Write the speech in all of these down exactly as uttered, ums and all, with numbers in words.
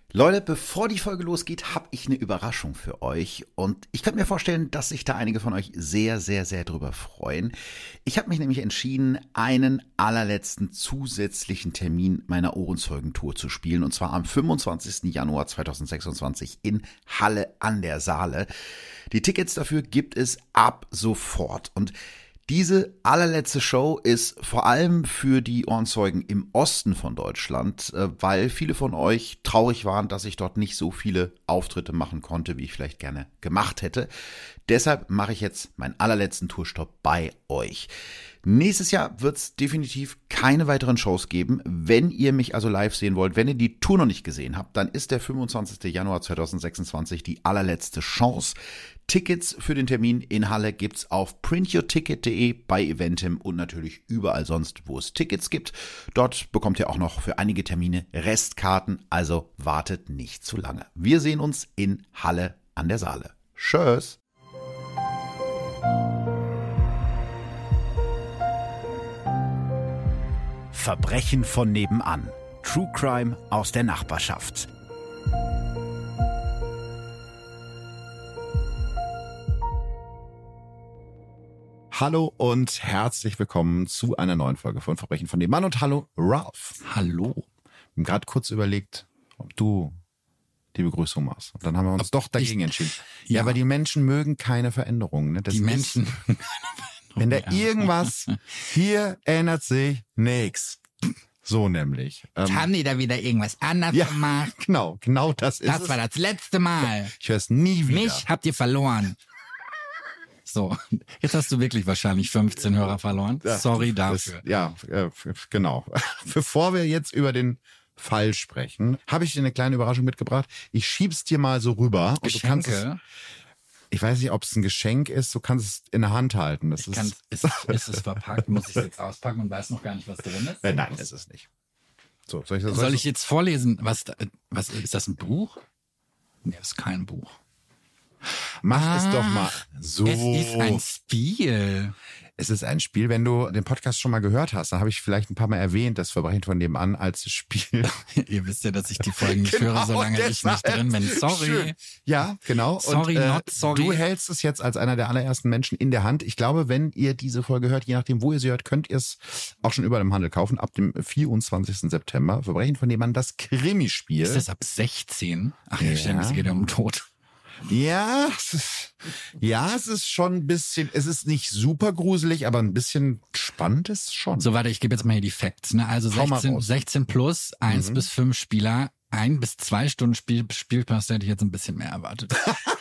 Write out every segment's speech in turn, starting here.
Leute, bevor die Folge losgeht, habe ich eine Überraschung für euch und ich könnte mir vorstellen, dass sich da einige von euch sehr, sehr, sehr drüber freuen. Ich habe mich nämlich entschieden, einen allerletzten zusätzlichen Termin meiner Ohrenzeugentour zu spielen und zwar am fünfundzwanzigsten Januar zweitausendsechsundzwanzig in Halle an der Saale. Die Tickets dafür gibt es ab sofort und diese allerletzte Show ist vor allem für die Ohrenzeugen im Osten von Deutschland, weil viele von euch traurig waren, dass ich dort nicht so viele Auftritte machen konnte, wie ich vielleicht gerne gemacht hätte. Deshalb mache ich jetzt meinen allerletzten Tourstopp bei euch. Nächstes Jahr wird es definitiv keine weiteren Shows geben. Wenn ihr mich also live sehen wollt, wenn ihr die Tour noch nicht gesehen habt, dann ist der fünfundzwanzigsten Januar zweitausendsechsundzwanzig die allerletzte Chance. Tickets für den Termin in Halle gibt's auf print your ticket punkt de, bei Eventim und natürlich überall sonst, wo es Tickets gibt. Dort bekommt ihr auch noch für einige Termine Restkarten, also wartet nicht zu lange. Wir sehen uns in Halle an der Saale. Tschüss! Verbrechen von nebenan. True Crime aus der Nachbarschaft. Hallo und herzlich willkommen zu einer neuen Folge von Verbrechen von nebenan und hallo Ralph. Hallo. Wir haben gerade kurz überlegt, ob du die Begrüßung machst. Und dann haben wir uns ob doch dagegen ich, entschieden. Ja, aber die Menschen mögen keine Veränderungen. Ne? Das die Menschen mögen keine Veränderungen. Wenn da irgendwas, hier ändert sich nichts. So nämlich. Ähm, haben die da wieder irgendwas anders ja, gemacht? Genau, genau das ist das es. Das war das letzte Mal. Ich höre es nie wieder. Mich habt ihr verloren. So, jetzt hast du wirklich wahrscheinlich fünfzehn Hörer verloren. Ja, Sorry dafür. Das, ja, äh, genau. Bevor wir jetzt über den Fall sprechen, habe ich dir eine kleine Überraschung mitgebracht. Ich schieb's dir mal so rüber. Geschenke? Und du kannst es, ich weiß nicht, ob es ein Geschenk ist. Du kannst es in der Hand halten. Das ich ist, ist, ist es verpackt? Muss ich es jetzt auspacken und weiß noch gar nicht, was drin ist? Äh, nein, ist es nicht. So, soll ich, das, soll ich jetzt vorlesen? Was, was ist das, ein Buch? Nee, das ist kein Buch. Mach ah, es doch mal so. Es ist ein Spiel. Es ist ein Spiel, wenn du den Podcast schon mal gehört hast, dann habe ich vielleicht ein paar Mal erwähnt, das Verbrechen von nebenan als Spiel. Ihr wisst ja, dass ich die Folgen nicht genau, höre, solange ich nicht drin bin. Sorry. Schön. Ja, genau. Sorry, und, äh, not sorry. Du hältst es jetzt als einer der allerersten Menschen in der Hand. Ich glaube, wenn ihr diese Folge hört, je nachdem, wo ihr sie hört, könnt ihr es auch schon überall im Handel kaufen. Ab dem vierundzwanzigsten September. Verbrechen von nebenan, das Krimispiel. Ist das ab sechzehn? Ach ja, stimmt, es geht ja um Tod. Ja, es ist, ja, es ist schon ein bisschen, es ist nicht super gruselig, aber ein bisschen spannend ist schon. So, warte, ich gebe jetzt mal hier die Facts. Ne? Also sechzehn, sechzehn plus, eins mhm. bis fünf Spieler, ein bis zwei Stunden Spiel, Spielpass, hätte ich jetzt ein bisschen mehr erwartet.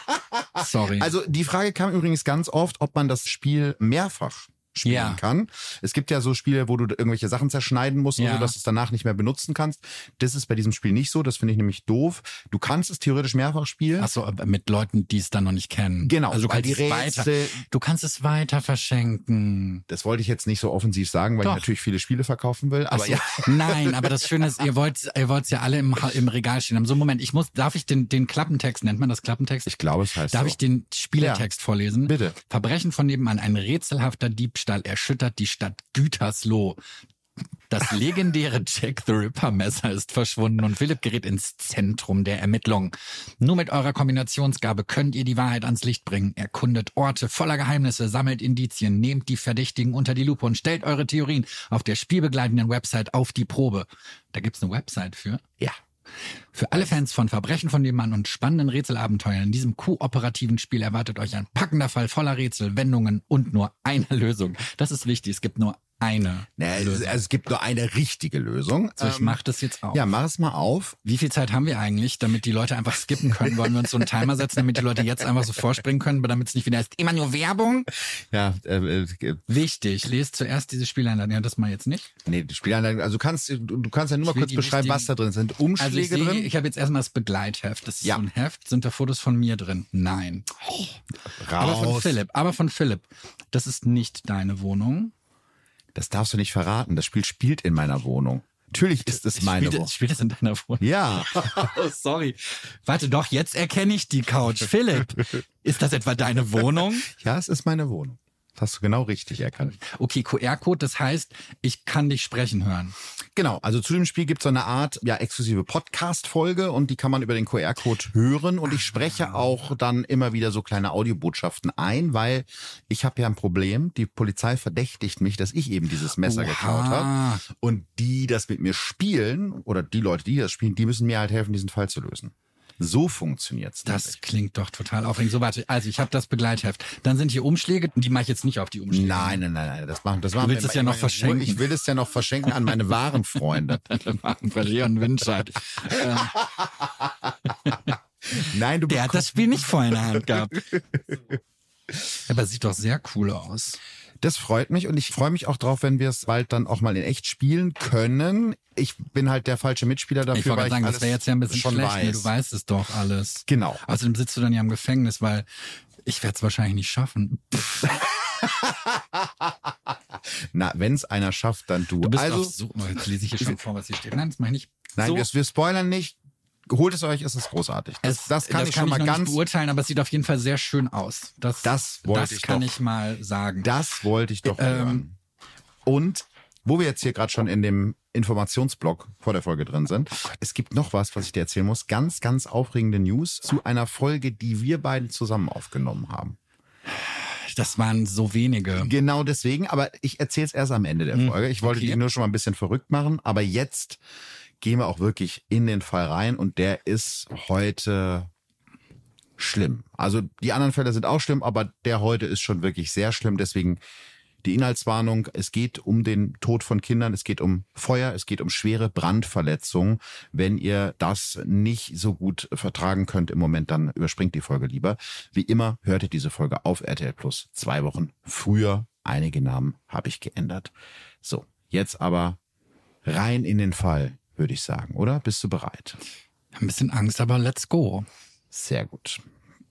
Sorry. Also die Frage kam übrigens ganz oft, ob man das Spiel mehrfach spielen ja. kann. Es gibt ja so Spiele, wo du irgendwelche Sachen zerschneiden musst, ja. so, dass du es danach nicht mehr benutzen kannst. Das ist bei diesem Spiel nicht so. Das finde ich nämlich doof. Du kannst es theoretisch mehrfach spielen. Ach so, mit Leuten, die es dann noch nicht kennen. Genau. Also du kannst, die es weiter, du kannst es weiter verschenken. Das wollte ich jetzt nicht so offensiv sagen, weil Doch. ich natürlich viele Spiele verkaufen will. Aber so. ja. Nein, aber das Schöne ist, ihr wollt ihr wollt's ja alle im, im Regal stehen haben. So, Moment, ich muss, darf ich den, den Klappentext, nennt man das Klappentext? Ich glaube, es heißt Darf so. ich den Spielertext ja. vorlesen? Bitte. Verbrechen von nebenan, ein rätselhafter Diebstahl erschüttert die Stadt Gütersloh. Das legendäre Jack the Ripper Messer ist verschwunden und Philipp gerät ins Zentrum der Ermittlung. Nur mit eurer Kombinationsgabe könnt ihr die Wahrheit ans Licht bringen. Erkundet Orte voller Geheimnisse, sammelt Indizien, nehmt die Verdächtigen unter die Lupe und stellt eure Theorien auf der spielbegleitenden Website auf die Probe. Da gibt's eine Website für? Ja. Für alle Fans von Verbrechen von nebenan und spannenden Rätselabenteuern in diesem kooperativen Spiel erwartet euch ein packender Fall voller Rätsel, Wendungen und nur eine Lösung. Das ist wichtig, es gibt nur eine naja, Lösung. Also es gibt nur eine richtige Lösung. So, ich mach das jetzt auf. Ja, mach es mal auf. Wie viel Zeit haben wir eigentlich, damit die Leute einfach skippen können? Wollen wir uns so einen Timer setzen, damit die Leute jetzt einfach so vorspringen können, damit es nicht wieder ist, immer nur Werbung? Ja, äh, äh, wichtig. Lest zuerst diese Spieleinladung. Ja, das mal jetzt nicht. Nee, die Spieleinladung, also du kannst, du, du kannst ja nur mal kurz beschreiben, was da drin ist. Sind Umschläge also ich drin? Sehe, ich habe jetzt erstmal das Begleitheft. Das ist ja. so ein Heft. Sind da Fotos von mir drin? Nein. Oh. Raus. Aber von Philipp. Aber von Philipp. Das ist nicht deine Wohnung. Das darfst du nicht verraten. Das Spiel spielt in meiner Wohnung. Natürlich ist es meine spielt, Wohnung. Spielt es in deiner Wohnung? Ja. Oh, sorry. Warte doch, jetzt erkenne ich die Couch. Philipp, ist das etwa deine Wohnung? Ja, es ist meine Wohnung. Hast du genau richtig erkannt. Okay, Q R-Code, das heißt, ich kann dich sprechen hören. Genau, also zu dem Spiel gibt es so eine Art ja exklusive Podcast-Folge und die kann man über den Q R-Code hören und ich spreche auch dann immer wieder so kleine Audiobotschaften ein, weil ich habe ja ein Problem. Die Polizei verdächtigt mich, dass ich eben dieses Messer Oha. geklaut habe und die das mit mir spielen oder die Leute, die das spielen, die müssen mir halt helfen, diesen Fall zu lösen. So funktioniert's. Das nämlich. klingt doch total aufregend. So, warte, also ich habe das Begleitheft. Dann sind hier Umschläge, die mache ich jetzt nicht auf die Umschläge. Nein, nein, nein, nein, das machen, das machen Du willst wir es ja noch verschenken. Ich will es ja noch verschenken an meine wahren Freunde. Leon Winscheid. Nein, du Der hat bekommst- das Spiel nicht voll in der Hand gehabt. Aber sieht doch sehr cool aus. Das freut mich und ich freue mich auch drauf, wenn wir es bald dann auch mal in echt spielen können. Ich bin halt der falsche Mitspieler dafür, Ich wollte weil gerade sagen, ich das wäre jetzt ja ein bisschen schon schlecht. Ne? weiß. Du weißt es doch alles. Genau. Außerdem sitzt du dann ja im Gefängnis, weil ich werde es wahrscheinlich nicht schaffen. Na, wenn es einer schafft, dann du. Du bist also, auch so, oh, jetzt lese ich hier schon vor, was hier steht. Nein, das mache ich nicht. nein, so, wir, wir spoilern nicht. Holt es euch, es ist großartig. Das, es, das kann ich schon mal noch ganz, nicht beurteilen, aber es sieht auf jeden Fall sehr schön aus. Das, Das wollte das ich kann doch. ich mal sagen. das wollte ich doch Ähm, hören. Und wo wir jetzt hier gerade schon in dem Informationsblock vor der Folge drin sind, es gibt noch was, was ich dir erzählen muss. Ganz, ganz aufregende News zu einer Folge, die wir beiden zusammen aufgenommen haben. Das waren so wenige. Genau deswegen, aber ich erzähle es erst am Ende der Folge. Ich wollte okay. dich nur schon mal ein bisschen verrückt machen, aber jetzt gehen wir auch wirklich in den Fall rein und der ist heute schlimm. Also die anderen Fälle sind auch schlimm, aber der heute ist schon wirklich sehr schlimm. Deswegen die Inhaltswarnung, es geht um den Tod von Kindern, es geht um Feuer, es geht um schwere Brandverletzungen. Wenn ihr das nicht so gut vertragen könnt im Moment, dann überspringt die Folge lieber. Wie immer hört ihr diese Folge auf R T L Plus zwei Wochen früher. Einige Namen habe ich geändert. So, jetzt aber rein in den Fall, würde ich sagen, oder? Bist du bereit? Ein bisschen Angst, aber let's go. Sehr gut.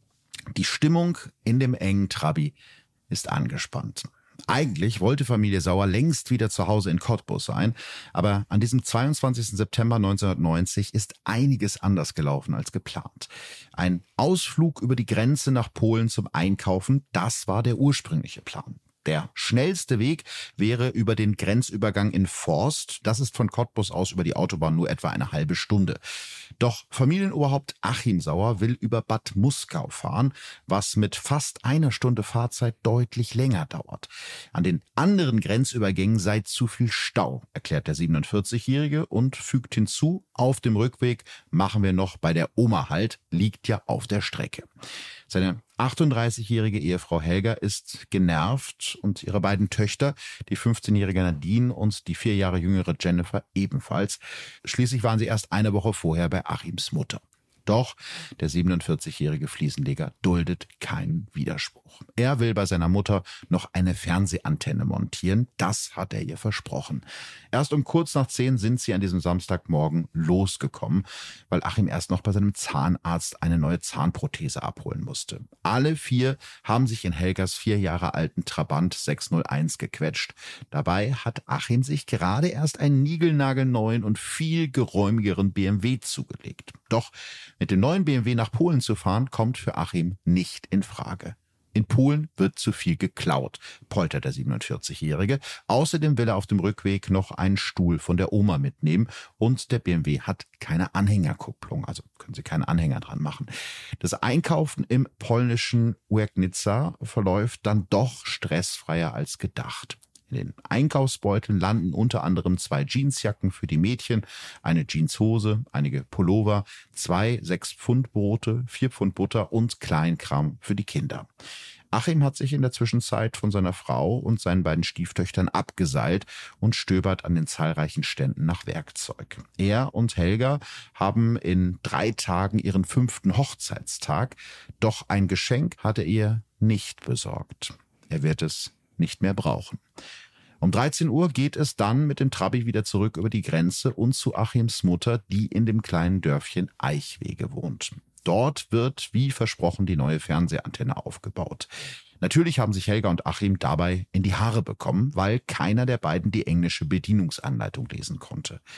Die Stimmung in dem engen Trabi ist angespannt. Eigentlich wollte Familie Sauer längst wieder zu Hause in Cottbus sein, aber an diesem zweiundzwanzigsten September neunzehnhundertneunzig ist einiges anders gelaufen als geplant. Ein Ausflug über die Grenze nach Polen zum Einkaufen, das war der ursprüngliche Plan. Der schnellste Weg wäre über den Grenzübergang in Forst. Das ist von Cottbus aus über die Autobahn nur etwa eine halbe Stunde. Doch Familienoberhaupt Achim Sauer will über Bad Muskau fahren, was mit fast einer Stunde Fahrzeit deutlich länger dauert. An den anderen Grenzübergängen sei zu viel Stau, erklärt der siebenundvierzigjährige und fügt hinzu, auf dem Rückweg machen wir noch bei der Oma Halt, liegt ja auf der Strecke. Seine achtunddreißigjährige Ehefrau Helga ist genervt und ihre beiden Töchter, die fünfzehnjährige Nadine und die vier Jahre jüngere Jennifer ebenfalls. Schließlich waren sie erst eine Woche vorher bei Achims Mutter. Doch der siebenundvierzigjährige Fliesenleger duldet keinen Widerspruch. Er will bei seiner Mutter noch eine Fernsehantenne montieren. Das hat er ihr versprochen. Erst um kurz nach zehn sind sie an diesem Samstagmorgen losgekommen, weil Achim erst noch bei seinem Zahnarzt eine neue Zahnprothese abholen musste. Alle vier haben sich in Helgas vier Jahre alten Trabant sechshunderteins gequetscht. Dabei hat Achim sich gerade erst einen niegelnagelneuen und viel geräumigeren B M W zugelegt. Doch mit dem neuen B M W nach Polen zu fahren, kommt für Achim nicht in Frage. In Polen wird zu viel geklaut, poltert der siebenundvierzigjährige. Außerdem will er auf dem Rückweg noch einen Stuhl von der Oma mitnehmen und der B M W hat keine Anhängerkupplung, also können Sie keinen Anhänger dran machen. Das Einkaufen im polnischen Łęknica verläuft dann doch stressfreier als gedacht. In den Einkaufsbeuteln landen unter anderem zwei Jeansjacken für die Mädchen, eine Jeanshose, einige Pullover, zwei sechs Pfund Brote, vier Pfund Butter und Kleinkram für die Kinder. Achim hat sich in der Zwischenzeit von seiner Frau und seinen beiden Stieftöchtern abgeseilt und stöbert an den zahlreichen Ständen nach Werkzeug. Er und Helga haben in drei Tagen ihren fünften Hochzeitstag, doch ein Geschenk hat er ihr nicht besorgt. Er wird es nicht mehr brauchen. Um dreizehn Uhr geht es dann mit dem Trabi wieder zurück über die Grenze und zu Achims Mutter, die in dem kleinen Dörfchen Eichwege wohnt. Dort wird, wie versprochen, die neue Fernsehantenne aufgebaut. Natürlich haben sich Helga und Achim dabei in die Haare bekommen, weil keiner der beiden die englische Bedienungsanleitung lesen konnte.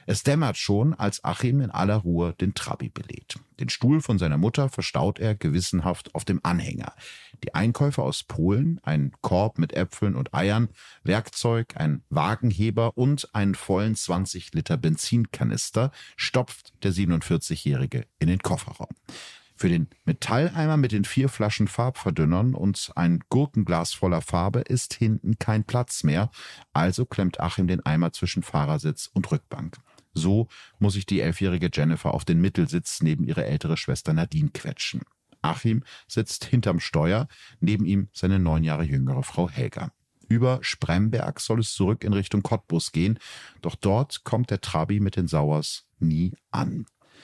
Es dämmert schon, als Achim in aller Ruhe den Trabi belädt. Den Stuhl von seiner Mutter verstaut er gewissenhaft auf dem Anhänger. Die Einkäufe aus Polen, ein Korb mit Äpfeln und Eiern, Werkzeug, ein Wagenheber und einen vollen zwanzig Liter Benzinkanister stopft der siebenundvierzigjährige in den Kofferraum. Für den Metalleimer mit den vier Flaschen Farbverdünnern und ein Gurkenglas voller Farbe ist hinten kein Platz mehr, also klemmt Achim den Eimer zwischen Fahrersitz und Rückbank. So muss sich die elfjährige Jennifer auf den Mittelsitz neben ihre ältere Schwester Nadine quetschen. Achim sitzt hinterm Steuer, neben ihm seine neun Jahre jüngere Frau Helga. Über Spremberg soll es zurück in Richtung Cottbus gehen, doch dort kommt der Trabi mit den Sauers nie an.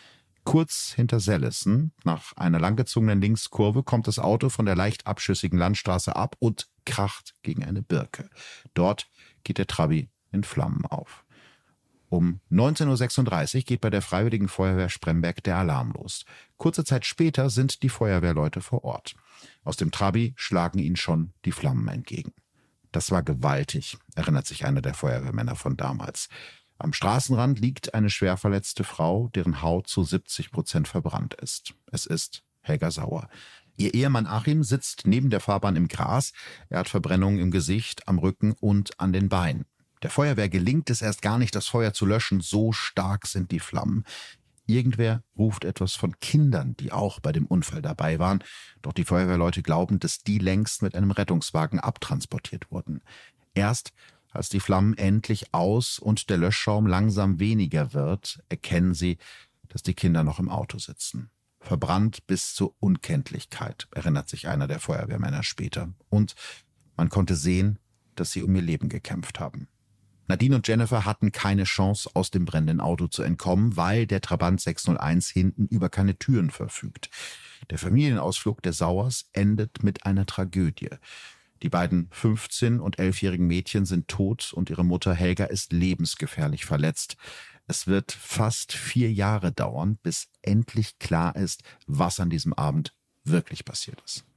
Kurz hinter Sellesen, nach einer langgezogenen Linkskurve, kommt das Auto von der leicht abschüssigen Landstraße ab und kracht gegen eine Birke. Dort geht der Trabi in Flammen auf. Um neunzehn Uhr sechsunddreißig geht bei der Freiwilligen Feuerwehr Spremberg der Alarm los. Kurze Zeit später sind die Feuerwehrleute vor Ort. Aus dem Trabi schlagen ihnen schon die Flammen entgegen. Das war gewaltig, erinnert sich einer der Feuerwehrmänner von damals. Am Straßenrand liegt eine schwer verletzte Frau, deren Haut zu siebzig Prozent verbrannt ist. Es ist Helga Sauer. Ihr Ehemann Achim sitzt neben der Fahrbahn im Gras. Er hat Verbrennungen im Gesicht, am Rücken und an den Beinen. Der Feuerwehr gelingt es erst gar nicht, das Feuer zu löschen. So stark sind die Flammen. Irgendwer ruft etwas von Kindern, die auch bei dem Unfall dabei waren. Doch die Feuerwehrleute glauben, dass die längst mit einem Rettungswagen abtransportiert wurden. Erst als die Flammen endlich aus und der Löschschaum langsam weniger wird, erkennen sie, dass die Kinder noch im Auto sitzen. Verbrannt bis zur Unkenntlichkeit, erinnert sich einer der Feuerwehrmänner später. Und man konnte sehen, dass sie um ihr Leben gekämpft haben. Nadine und Jennifer hatten keine Chance, aus dem brennenden Auto zu entkommen, weil der Trabant sechshunderteins hinten über keine Türen verfügt. Der Familienausflug der Sauers endet mit einer Tragödie. Die beiden fünfzehn- und elfjährigen Mädchen sind tot und ihre Mutter Helga ist lebensgefährlich verletzt. Es wird fast vier Jahre dauern, bis endlich klar ist, was an diesem Abend wirklich passiert ist.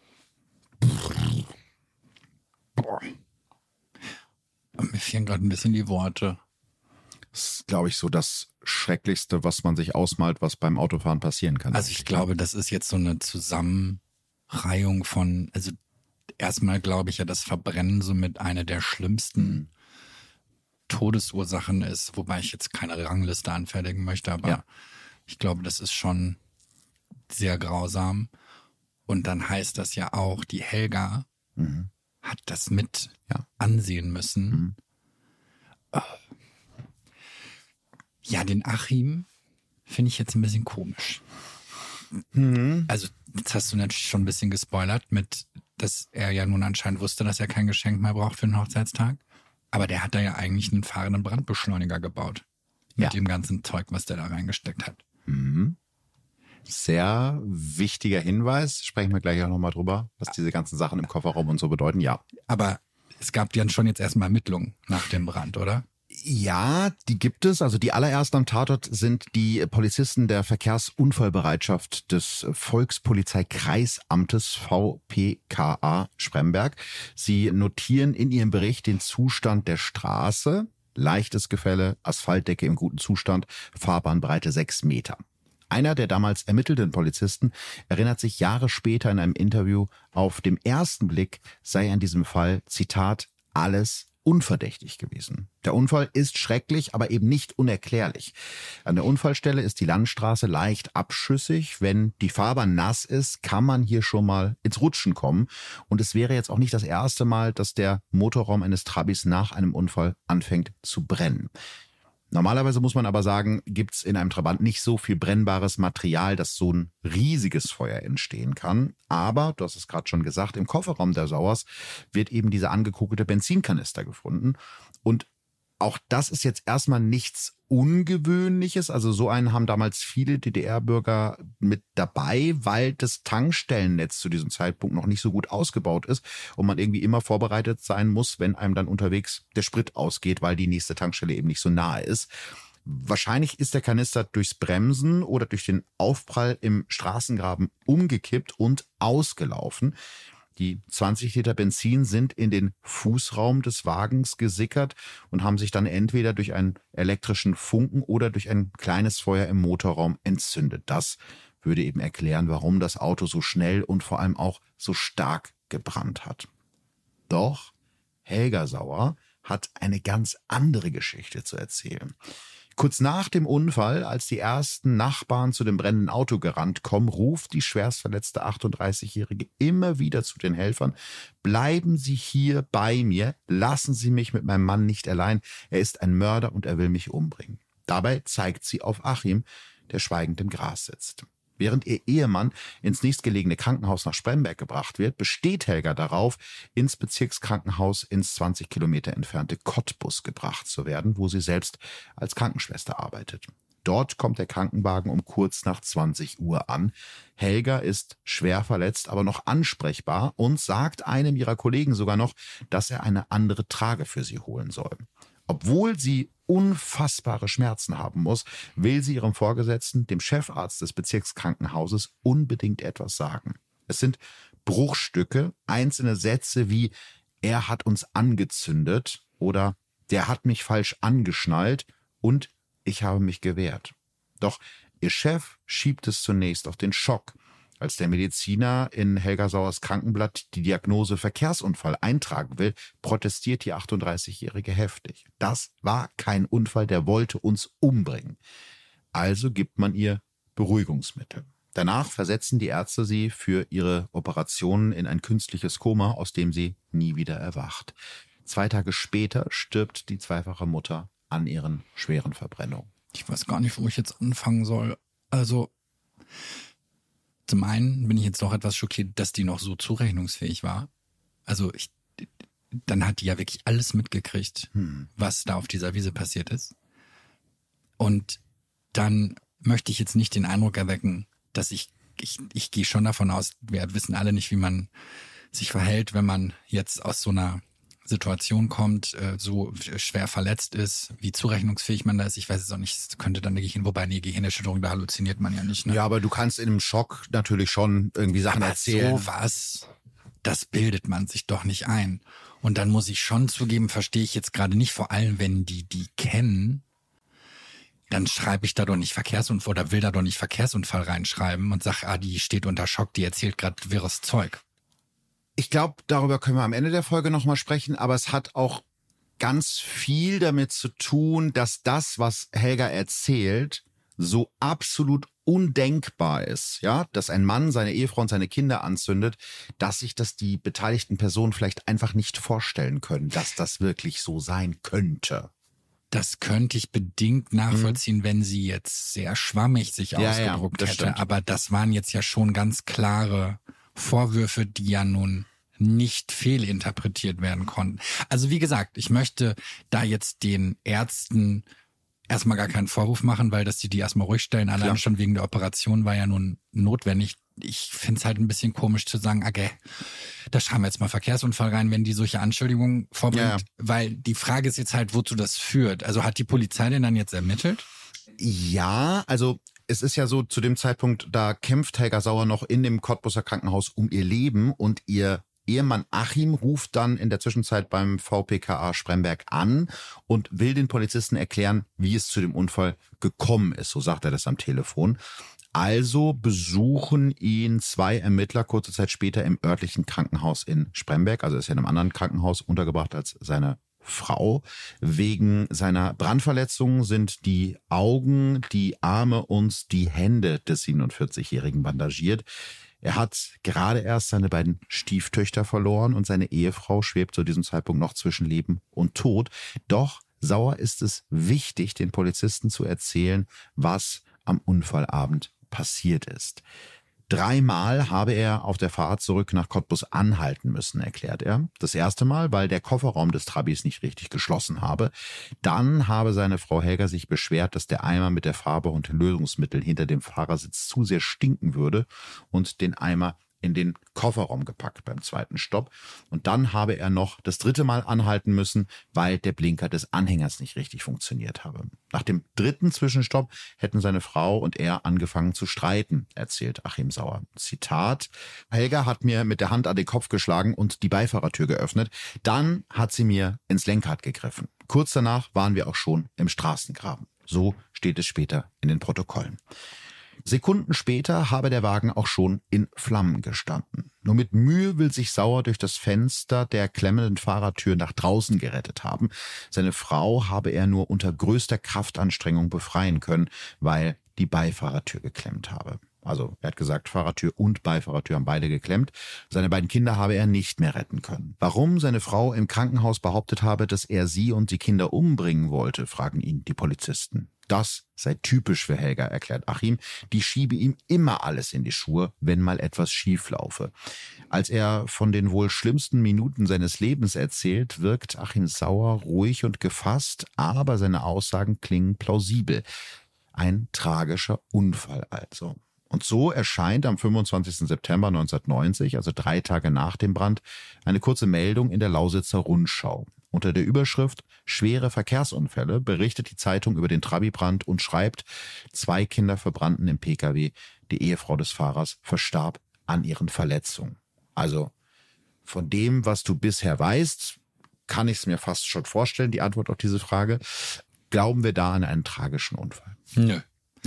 Boah. Mir fehlen gerade ein bisschen die Worte. Das ist, glaube ich, so das Schrecklichste, was man sich ausmalt, was beim Autofahren passieren kann. Also ich glaube, das ist jetzt so eine Zusammenreihung von, also erstmal glaube ich ja, dass Verbrennen so mit einer der schlimmsten Todesursachen ist, wobei ich jetzt keine Rangliste anfertigen möchte, aber ja. Ich glaube, das ist schon sehr grausam. Und dann heißt das ja auch, die Helga mhm. hat das mit ja. ansehen müssen. Mhm. Oh. Ja, den Achim finde ich jetzt ein bisschen komisch. Mhm. Also jetzt hast du natürlich schon ein bisschen gespoilert mit, dass er ja nun anscheinend wusste, dass er kein Geschenk mehr braucht für den Hochzeitstag. Aber der hat da ja eigentlich einen fahrenden Brandbeschleuniger gebaut. Mit ja. dem ganzen Zeug, was der da reingesteckt hat. Mhm. Sehr wichtiger Hinweis. Sprechen wir gleich auch nochmal drüber, was diese ganzen Sachen im Kofferraum und so bedeuten. Ja. Aber es gab ja schon jetzt erstmal Ermittlungen nach dem Brand, oder? Ja, die gibt es. Also die allerersten am Tatort sind die Polizisten der Verkehrsunfallbereitschaft des Volkspolizeikreisamtes V P K A Spremberg. Sie notieren in ihrem Bericht den Zustand der Straße. Leichtes Gefälle, Asphaltdecke im guten Zustand, Fahrbahnbreite sechs Meter. Einer der damals ermittelnden Polizisten erinnert sich Jahre später in einem Interview, auf dem ersten Blick sei an diesem Fall, Zitat, alles unverdächtig gewesen. Der Unfall ist schrecklich, aber eben nicht unerklärlich. An der Unfallstelle ist die Landstraße leicht abschüssig. Wenn die Fahrbahn nass ist, kann man hier schon mal ins Rutschen kommen. Und es wäre jetzt auch nicht das erste Mal, dass der Motorraum eines Trabis nach einem Unfall anfängt zu brennen. Normalerweise muss man aber sagen, gibt's in einem Trabant nicht so viel brennbares Material, dass so ein riesiges Feuer entstehen kann. Aber, du hast es gerade schon gesagt, im Kofferraum der Sauers wird eben dieser angekugelte Benzinkanister gefunden. Und auch das ist jetzt erstmal nichts Ungewöhnliches. Also so einen haben damals viele D D R-Bürger mit dabei, weil das Tankstellennetz zu diesem Zeitpunkt noch nicht so gut ausgebaut ist und man irgendwie immer vorbereitet sein muss, wenn einem dann unterwegs der Sprit ausgeht, weil die nächste Tankstelle eben nicht so nahe ist. Wahrscheinlich ist der Kanister durchs Bremsen oder durch den Aufprall im Straßengraben umgekippt und ausgelaufen. Die zwanzig Liter Benzin sind in den Fußraum des Wagens gesickert und haben sich dann entweder durch einen elektrischen Funken oder durch ein kleines Feuer im Motorraum entzündet. Das würde eben erklären, warum das Auto so schnell und vor allem auch so stark gebrannt hat. Doch Helga Sauer hat eine ganz andere Geschichte zu erzählen. Kurz nach dem Unfall, als die ersten Nachbarn zu dem brennenden Auto gerannt kommen, ruft die schwerstverletzte achtunddreißigjährige immer wieder zu den Helfern: Bleiben Sie hier bei mir, lassen Sie mich mit meinem Mann nicht allein, er ist ein Mörder und er will mich umbringen. Dabei zeigt sie auf Achim, der schweigend im Gras sitzt. Während ihr Ehemann ins nächstgelegene Krankenhaus nach Spremberg gebracht wird, besteht Helga darauf, ins Bezirkskrankenhaus ins zwanzig Kilometer entfernte Cottbus gebracht zu werden, wo sie selbst als Krankenschwester arbeitet. Dort kommt der Krankenwagen um kurz nach zwanzig Uhr an. Helga ist schwer verletzt, aber noch ansprechbar und sagt einem ihrer Kollegen sogar noch, dass er eine andere Trage für sie holen soll. Obwohl sie unfassbare Schmerzen haben muss, will sie ihrem Vorgesetzten, dem Chefarzt des Bezirkskrankenhauses, unbedingt etwas sagen. Es sind Bruchstücke, einzelne Sätze wie „Er hat uns angezündet" oder „Der hat mich falsch angeschnallt" und „Ich habe mich gewehrt". Doch ihr Chef schiebt es zunächst auf den Schock. Als der Mediziner in Helga Sauers Krankenblatt die Diagnose Verkehrsunfall eintragen will, protestiert die achtunddreißigjährige heftig. Das war kein Unfall, der wollte uns umbringen. Also gibt man ihr Beruhigungsmittel. Danach versetzen die Ärzte sie für ihre Operationen in ein künstliches Koma, aus dem sie nie wieder erwacht. Zwei Tage später stirbt die zweifache Mutter an ihren schweren Verbrennungen. Ich weiß gar nicht, wo ich jetzt anfangen soll. Also zum einen bin ich jetzt noch etwas schockiert, dass die noch so zurechnungsfähig war. Also ich, dann hat die ja wirklich alles mitgekriegt, hm. was da auf dieser Wiese passiert ist. Und dann möchte ich jetzt nicht den Eindruck erwecken, dass ich, ich, ich gehe schon davon aus, wir wissen alle nicht, wie man sich verhält, wenn man jetzt aus so einer Situation kommt, so schwer verletzt ist, wie zurechnungsfähig man da ist. Ich weiß es auch nicht, es könnte dann eine Gehirn, wobei eine Gehirnerschütterung, da halluziniert man ja nicht. Ne? Ja, aber du kannst in einem Schock natürlich schon irgendwie Sachen aber erzählen. Sowas, das bildet man sich doch nicht ein. Und dann muss ich schon zugeben, verstehe ich jetzt gerade nicht, vor allem wenn die die kennen, dann schreibe ich da doch nicht Verkehrsunfall oder will da doch nicht Verkehrsunfall reinschreiben und sag, ah, die steht unter Schock, die erzählt gerade wirres Zeug. Ich glaube, darüber können wir am Ende der Folge nochmal sprechen, aber es hat auch ganz viel damit zu tun, dass das, was Helga erzählt, so absolut undenkbar ist, ja, dass ein Mann seine Ehefrau und seine Kinder anzündet, dass sich das die beteiligten Personen vielleicht einfach nicht vorstellen können, dass das wirklich so sein könnte. Das könnte ich bedingt nachvollziehen, hm. wenn sie jetzt sehr schwammig sich ja, ausgedruckt ja, hätte. Stimmt. Aber das waren jetzt ja schon ganz klare Vorwürfe, die ja nun nicht fehlinterpretiert werden konnten. Also wie gesagt, ich möchte da jetzt den Ärzten erstmal gar keinen Vorwurf machen, weil dass die die erstmal ruhig stellen, allein Klar. schon wegen der Operation war ja nun notwendig. Ich finde es halt ein bisschen komisch zu sagen, okay, da schreiben wir jetzt mal Verkehrsunfall rein, wenn die solche Anschuldigungen vorbringt. Ja, ja. Weil die Frage ist jetzt halt, wozu das führt. Also hat die Polizei denn dann jetzt ermittelt? Ja, also es ist ja so, zu dem Zeitpunkt, da kämpft Helga Sauer noch in dem Cottbuser Krankenhaus um ihr Leben und ihr Ehemann Achim ruft dann in der Zwischenzeit beim V P K A Spremberg an und will den Polizisten erklären, wie es zu dem Unfall gekommen ist. So sagt er das am Telefon. Also besuchen ihn zwei Ermittler kurze Zeit später im örtlichen Krankenhaus in Spremberg. Also er ist ja in einem anderen Krankenhaus untergebracht als seine Frau. Wegen seiner Brandverletzung sind die Augen, die Arme und die Hände des siebenundvierzigjährigen bandagiert. Er hat gerade erst seine beiden Stieftöchter verloren und seine Ehefrau schwebt zu diesem Zeitpunkt noch zwischen Leben und Tod. Doch Sauer ist es wichtig, den Polizisten zu erzählen, was am Unfallabend passiert ist. Dreimal habe er auf der Fahrt zurück nach Cottbus anhalten müssen, erklärt er. Das erste Mal, weil der Kofferraum des Trabis nicht richtig geschlossen habe. Dann habe seine Frau Helga sich beschwert, dass der Eimer mit der Farbe und Lösungsmittel hinter dem Fahrersitz zu sehr stinken würde und den Eimer in den Kofferraum gepackt beim zweiten Stopp. Und dann habe er noch das dritte Mal anhalten müssen, weil der Blinker des Anhängers nicht richtig funktioniert habe. Nach dem dritten Zwischenstopp hätten seine Frau und er angefangen zu streiten, erzählt Achim Sauer. Zitat: Helga hat mir mit der Hand an den Kopf geschlagen und die Beifahrertür geöffnet. Dann hat sie mir ins Lenkrad gegriffen. Kurz danach waren wir auch schon im Straßengraben. So steht es später in den Protokollen. Sekunden später habe der Wagen auch schon in Flammen gestanden. Nur mit Mühe will sich Sauer durch das Fenster der klemmenden Fahrertür nach draußen gerettet haben. Seine Frau habe er nur unter größter Kraftanstrengung befreien können, weil die Beifahrertür geklemmt habe. Also er hat gesagt, Fahrertür und Beifahrertür haben beide geklemmt. Seine beiden Kinder habe er nicht mehr retten können. Warum seine Frau im Krankenhaus behauptet habe, dass er sie und die Kinder umbringen wollte, fragen ihn die Polizisten. Das sei typisch für Helga, erklärt Achim. Die schiebe ihm immer alles in die Schuhe, wenn mal etwas schief laufe. Als er von den wohl schlimmsten Minuten seines Lebens erzählt, wirkt Achim Sauer ruhig und gefasst, aber seine Aussagen klingen plausibel. Ein tragischer Unfall also. Und so erscheint am fünfundzwanzigsten September neunzehnhundertneunzig, also drei Tage nach dem Brand, eine kurze Meldung in der Lausitzer Rundschau. Unter der Überschrift "Schwere Verkehrsunfälle" berichtet die Zeitung über den Trabi-Brand und schreibt: Zwei Kinder verbrannten im Pkw. Die Ehefrau des Fahrers verstarb an ihren Verletzungen. Also von dem, was du bisher weißt, kann ich es mir fast schon vorstellen, die Antwort auf diese Frage. Glauben wir da an einen tragischen Unfall? Nö.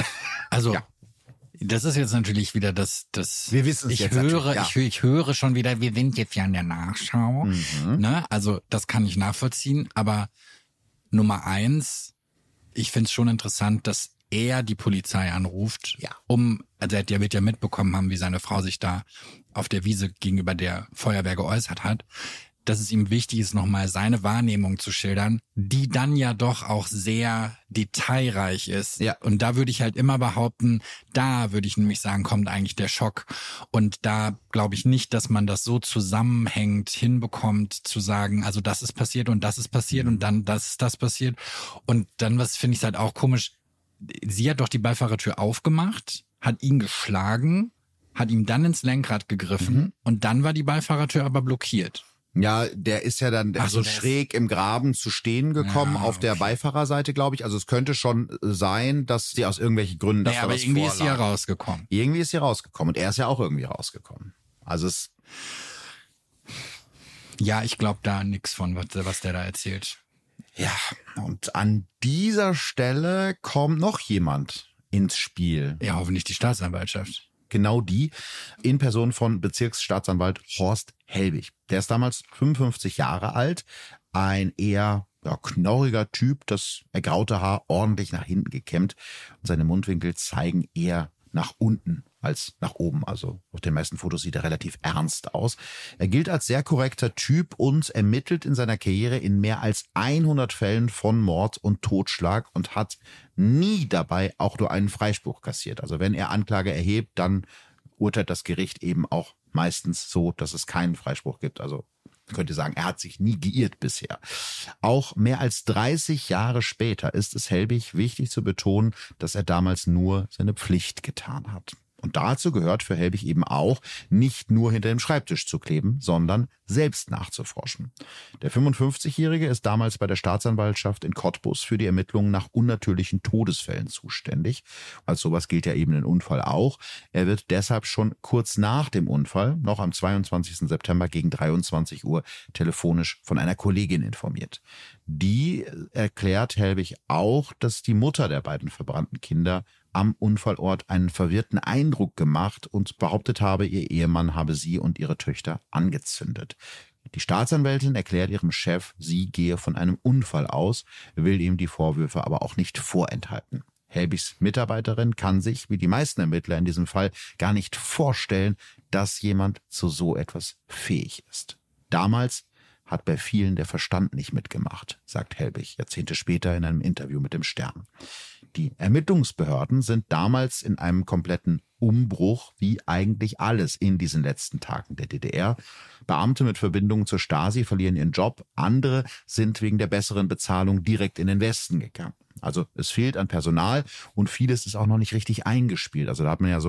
Also ja. Das ist jetzt natürlich wieder das, das wir wissen es ich jetzt höre, ja. ich, ich höre schon wieder, wir sind jetzt ja in der Nachschau. Mhm. Ne? Also das kann ich nachvollziehen. Aber Nummer eins, ich finde es schon interessant, dass er die Polizei anruft, ja. um, also er wird ja mitbekommen haben, wie seine Frau sich da auf der Wiese gegenüber der Feuerwehr geäußert hat, dass es ihm wichtig ist, nochmal seine Wahrnehmung zu schildern, die dann ja doch auch sehr detailreich ist. Ja. Und da würde ich halt immer behaupten, da würde ich nämlich sagen, kommt eigentlich der Schock. Und da glaube ich nicht, dass man das so zusammenhängend hinbekommt, zu sagen, also das ist passiert und das ist passiert und dann das ist das passiert. Und dann, was finde ich halt auch komisch, sie hat doch die Beifahrertür aufgemacht, hat ihn geschlagen, hat ihm dann ins Lenkrad gegriffen Mhm. und dann war die Beifahrertür aber blockiert. Ja, der ist ja dann Ach so so, der schräg im Graben zu stehen gekommen, Ja, auf der okay. Beifahrerseite, glaube ich. Also es könnte schon sein, dass sie aus irgendwelchen Gründen, dass Naja, da aber was irgendwie ist sie ja vorlag. rausgekommen. Irgendwie ist sie rausgekommen und er ist ja auch irgendwie rausgekommen. Also es, Ja, ich glaube da nix von, was, was der da erzählt. ja, und an dieser Stelle kommt noch jemand ins Spiel. Ja, hoffentlich die Staatsanwaltschaft. Genau die, in Person von Bezirksstaatsanwalt Horst Helbig. Der ist damals fünfundfünfzig Jahre alt, ein eher ja, knorriger Typ, das ergraute Haar ordentlich nach hinten gekämmt und seine Mundwinkel zeigen eher nach unten als nach oben. Also auf den meisten Fotos sieht er relativ ernst aus. Er gilt als sehr korrekter Typ und ermittelt in seiner Karriere in mehr als hundert Fällen von Mord und Totschlag und hat nie dabei auch nur einen Freispruch kassiert. Also wenn er Anklage erhebt, dann urteilt das Gericht eben auch meistens so, dass es keinen Freispruch gibt. Also man könnte sagen, er hat sich nie geirrt bisher. Auch mehr als dreißig Jahre später ist es Helbig wichtig zu betonen, dass er damals nur seine Pflicht getan hat. Und dazu gehört für Helbig eben auch, nicht nur hinter dem Schreibtisch zu kleben, sondern selbst nachzuforschen. Der fünfundfünfzigjährige ist damals bei der Staatsanwaltschaft in Cottbus für die Ermittlungen nach unnatürlichen Todesfällen zuständig. Als sowas gilt ja eben ein Unfall auch. Er wird deshalb schon kurz nach dem Unfall, noch am zweiundzwanzigsten September gegen dreiundzwanzig Uhr, telefonisch von einer Kollegin informiert. Die erklärt Helbig auch, dass die Mutter der beiden verbrannten Kinder am Unfallort einen verwirrten Eindruck gemacht und behauptet habe, ihr Ehemann habe sie und ihre Töchter angezündet. Die Staatsanwältin erklärt ihrem Chef, sie gehe von einem Unfall aus, will ihm die Vorwürfe aber auch nicht vorenthalten. Helbigs Mitarbeiterin kann sich, wie die meisten Ermittler in diesem Fall, gar nicht vorstellen, dass jemand zu so etwas fähig ist. Damals hat bei vielen der Verstand nicht mitgemacht, sagt Helbig Jahrzehnte später in einem Interview mit dem Stern. Die Ermittlungsbehörden sind damals in einem kompletten Umbruch, wie eigentlich alles in diesen letzten Tagen der D D R. Beamte mit Verbindungen zur Stasi verlieren ihren Job, andere sind wegen der besseren Bezahlung direkt in den Westen gegangen. Also es fehlt an Personal und vieles ist auch noch nicht richtig eingespielt. Also da hat man ja so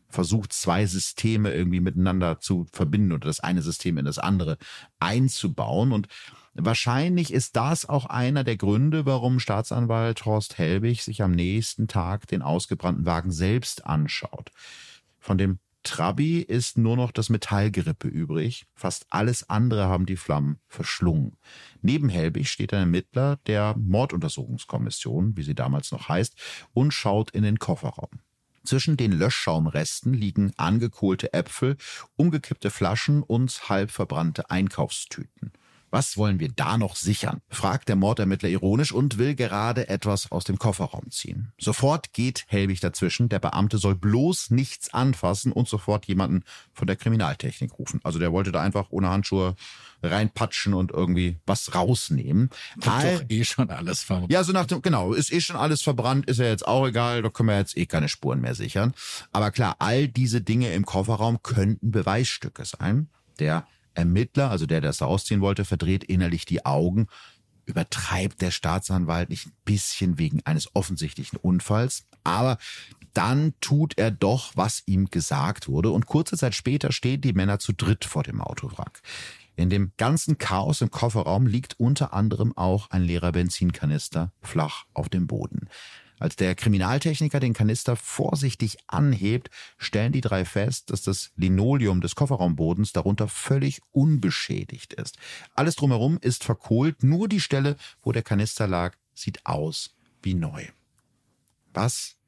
versucht, zwei Systeme irgendwie miteinander zu verbinden oder das eine System in das andere einzubauen. Und wahrscheinlich ist das auch einer der Gründe, warum Staatsanwalt Horst Helbig sich am nächsten Tag den ausgebrannten Wagen selbst anschaut. Von dem Trabi ist nur noch das Metallgerippe übrig. Fast alles andere haben die Flammen verschlungen. Neben Helbig steht ein Ermittler der Morduntersuchungskommission, wie sie damals noch heißt, und schaut in den Kofferraum. Zwischen den Löschschaumresten liegen angekohlte Äpfel, umgekippte Flaschen und halb verbrannte Einkaufstüten. Was wollen wir da noch sichern? Fragt der Mordermittler ironisch und will gerade etwas aus dem Kofferraum ziehen. Sofort geht Helbig dazwischen. Der Beamte soll bloß nichts anfassen und sofort jemanden von der Kriminaltechnik rufen. Also der wollte da einfach ohne Handschuhe reinpatschen und irgendwie was rausnehmen. Ist doch eh schon alles verbrannt. Ja, so nach dem, genau, ist eh schon alles verbrannt, ist ja jetzt auch egal, da können wir jetzt eh keine Spuren mehr sichern. Aber klar, all diese Dinge im Kofferraum könnten Beweisstücke sein. Der Ermittler, also der, der das rausziehen wollte, verdreht innerlich die Augen. Übertreibt der Staatsanwalt nicht ein bisschen wegen eines offensichtlichen Unfalls? Aber dann tut er doch, was ihm gesagt wurde. Und kurze Zeit später stehen die Männer zu dritt vor dem Autowrack. In dem ganzen Chaos im Kofferraum liegt unter anderem auch ein leerer Benzinkanister flach auf dem Boden. Als der Kriminaltechniker den Kanister vorsichtig anhebt, stellen die drei fest, dass das Linoleum des Kofferraumbodens darunter völlig unbeschädigt ist. Alles drumherum ist verkohlt, nur die Stelle, wo der Kanister lag, sieht aus wie neu. Was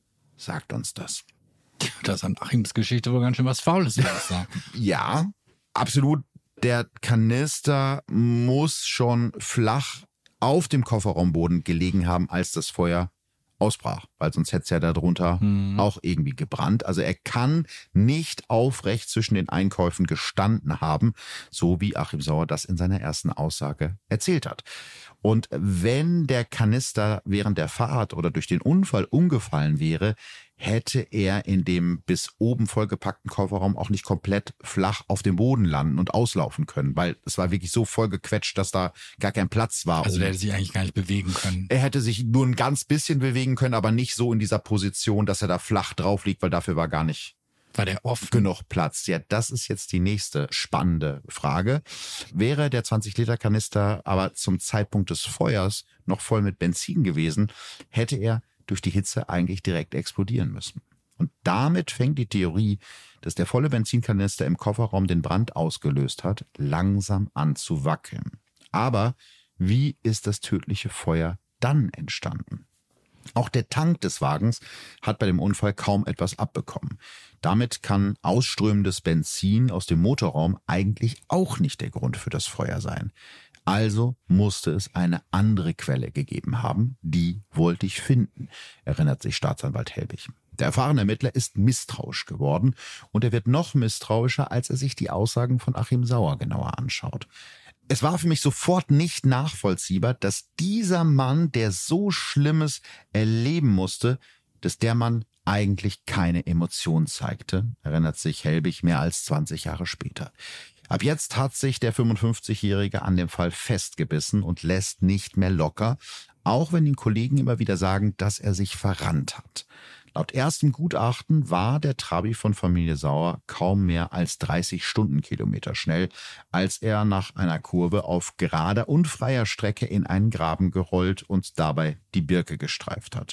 sagt uns das? Da ist an Achims Geschichte wohl ganz schön was Faules, würde ich sagen. Ja, absolut. Der Kanister muss schon flach auf dem Kofferraumboden gelegen haben, als das Feuer ausbrach, weil sonst hätte es ja darunter hm. auch irgendwie gebrannt. Also er kann nicht aufrecht zwischen den Einkäufen gestanden haben, so wie Achim Sauer das in seiner ersten Aussage erzählt hat. Und wenn der Kanister während der Fahrt oder durch den Unfall umgefallen wäre, hätte er in dem bis oben vollgepackten Kofferraum auch nicht komplett flach auf dem Boden landen und auslaufen können, weil es war wirklich so vollgequetscht, dass da gar kein Platz war. Also der hätte sich eigentlich gar nicht bewegen können. Er hätte sich nur ein ganz bisschen bewegen können, aber nicht so in dieser Position, dass er da flach drauf liegt, weil dafür war gar nicht War der offen? genug Platz. Ja, das ist jetzt die nächste spannende Frage. Wäre der zwanzig Liter Kanister aber zum Zeitpunkt des Feuers noch voll mit Benzin gewesen, hätte er durch die Hitze eigentlich direkt explodieren müssen. Und damit fängt die Theorie, dass der volle Benzinkanister im Kofferraum den Brand ausgelöst hat, langsam an zu wackeln. Aber wie ist das tödliche Feuer dann entstanden? Auch der Tank des Wagens hat bei dem Unfall kaum etwas abbekommen. Damit kann ausströmendes Benzin aus dem Motorraum eigentlich auch nicht der Grund für das Feuer sein. Also musste es eine andere Quelle gegeben haben. Die wollte ich finden, erinnert sich Staatsanwalt Helbig. Der erfahrene Ermittler ist misstrauisch geworden und er wird noch misstrauischer, als er sich die Aussagen von Achim Sauer genauer anschaut. Es war für mich sofort nicht nachvollziehbar, dass dieser Mann, der so Schlimmes erleben musste, dass der Mann eigentlich keine Emotion zeigte, erinnert sich Helbig mehr als zwanzig Jahre später. Ab jetzt hat sich der fünfundfünfzigjährige an dem Fall festgebissen und lässt nicht mehr locker, auch wenn die Kollegen immer wieder sagen, dass er sich verrannt hat. Laut erstem Gutachten war der Trabi von Familie Sauer kaum mehr als dreißig Stundenkilometer schnell, als er nach einer Kurve auf gerader und freier Strecke in einen Graben gerollt und dabei die Birke gestreift hat.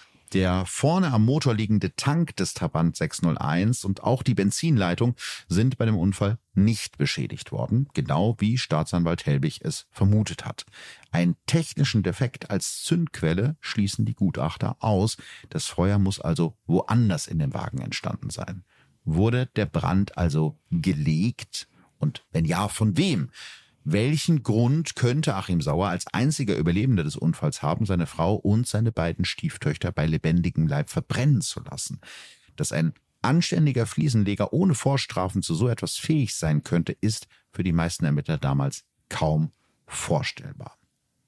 Der vorne am Motor liegende Tank des Trabant sechshunderteins und auch die Benzinleitung sind bei dem Unfall nicht beschädigt worden, genau wie Staatsanwalt Helbig es vermutet hat. Einen technischen Defekt als Zündquelle schließen die Gutachter aus. Das Feuer muss also woanders in dem Wagen entstanden sein. Wurde der Brand also gelegt? Und wenn ja, von wem? Welchen Grund könnte Achim Sauer als einziger Überlebender des Unfalls haben, seine Frau und seine beiden Stieftöchter bei lebendigem Leib verbrennen zu lassen? Dass ein anständiger Fliesenleger ohne Vorstrafen zu so etwas fähig sein könnte, ist für die meisten Ermittler damals kaum vorstellbar.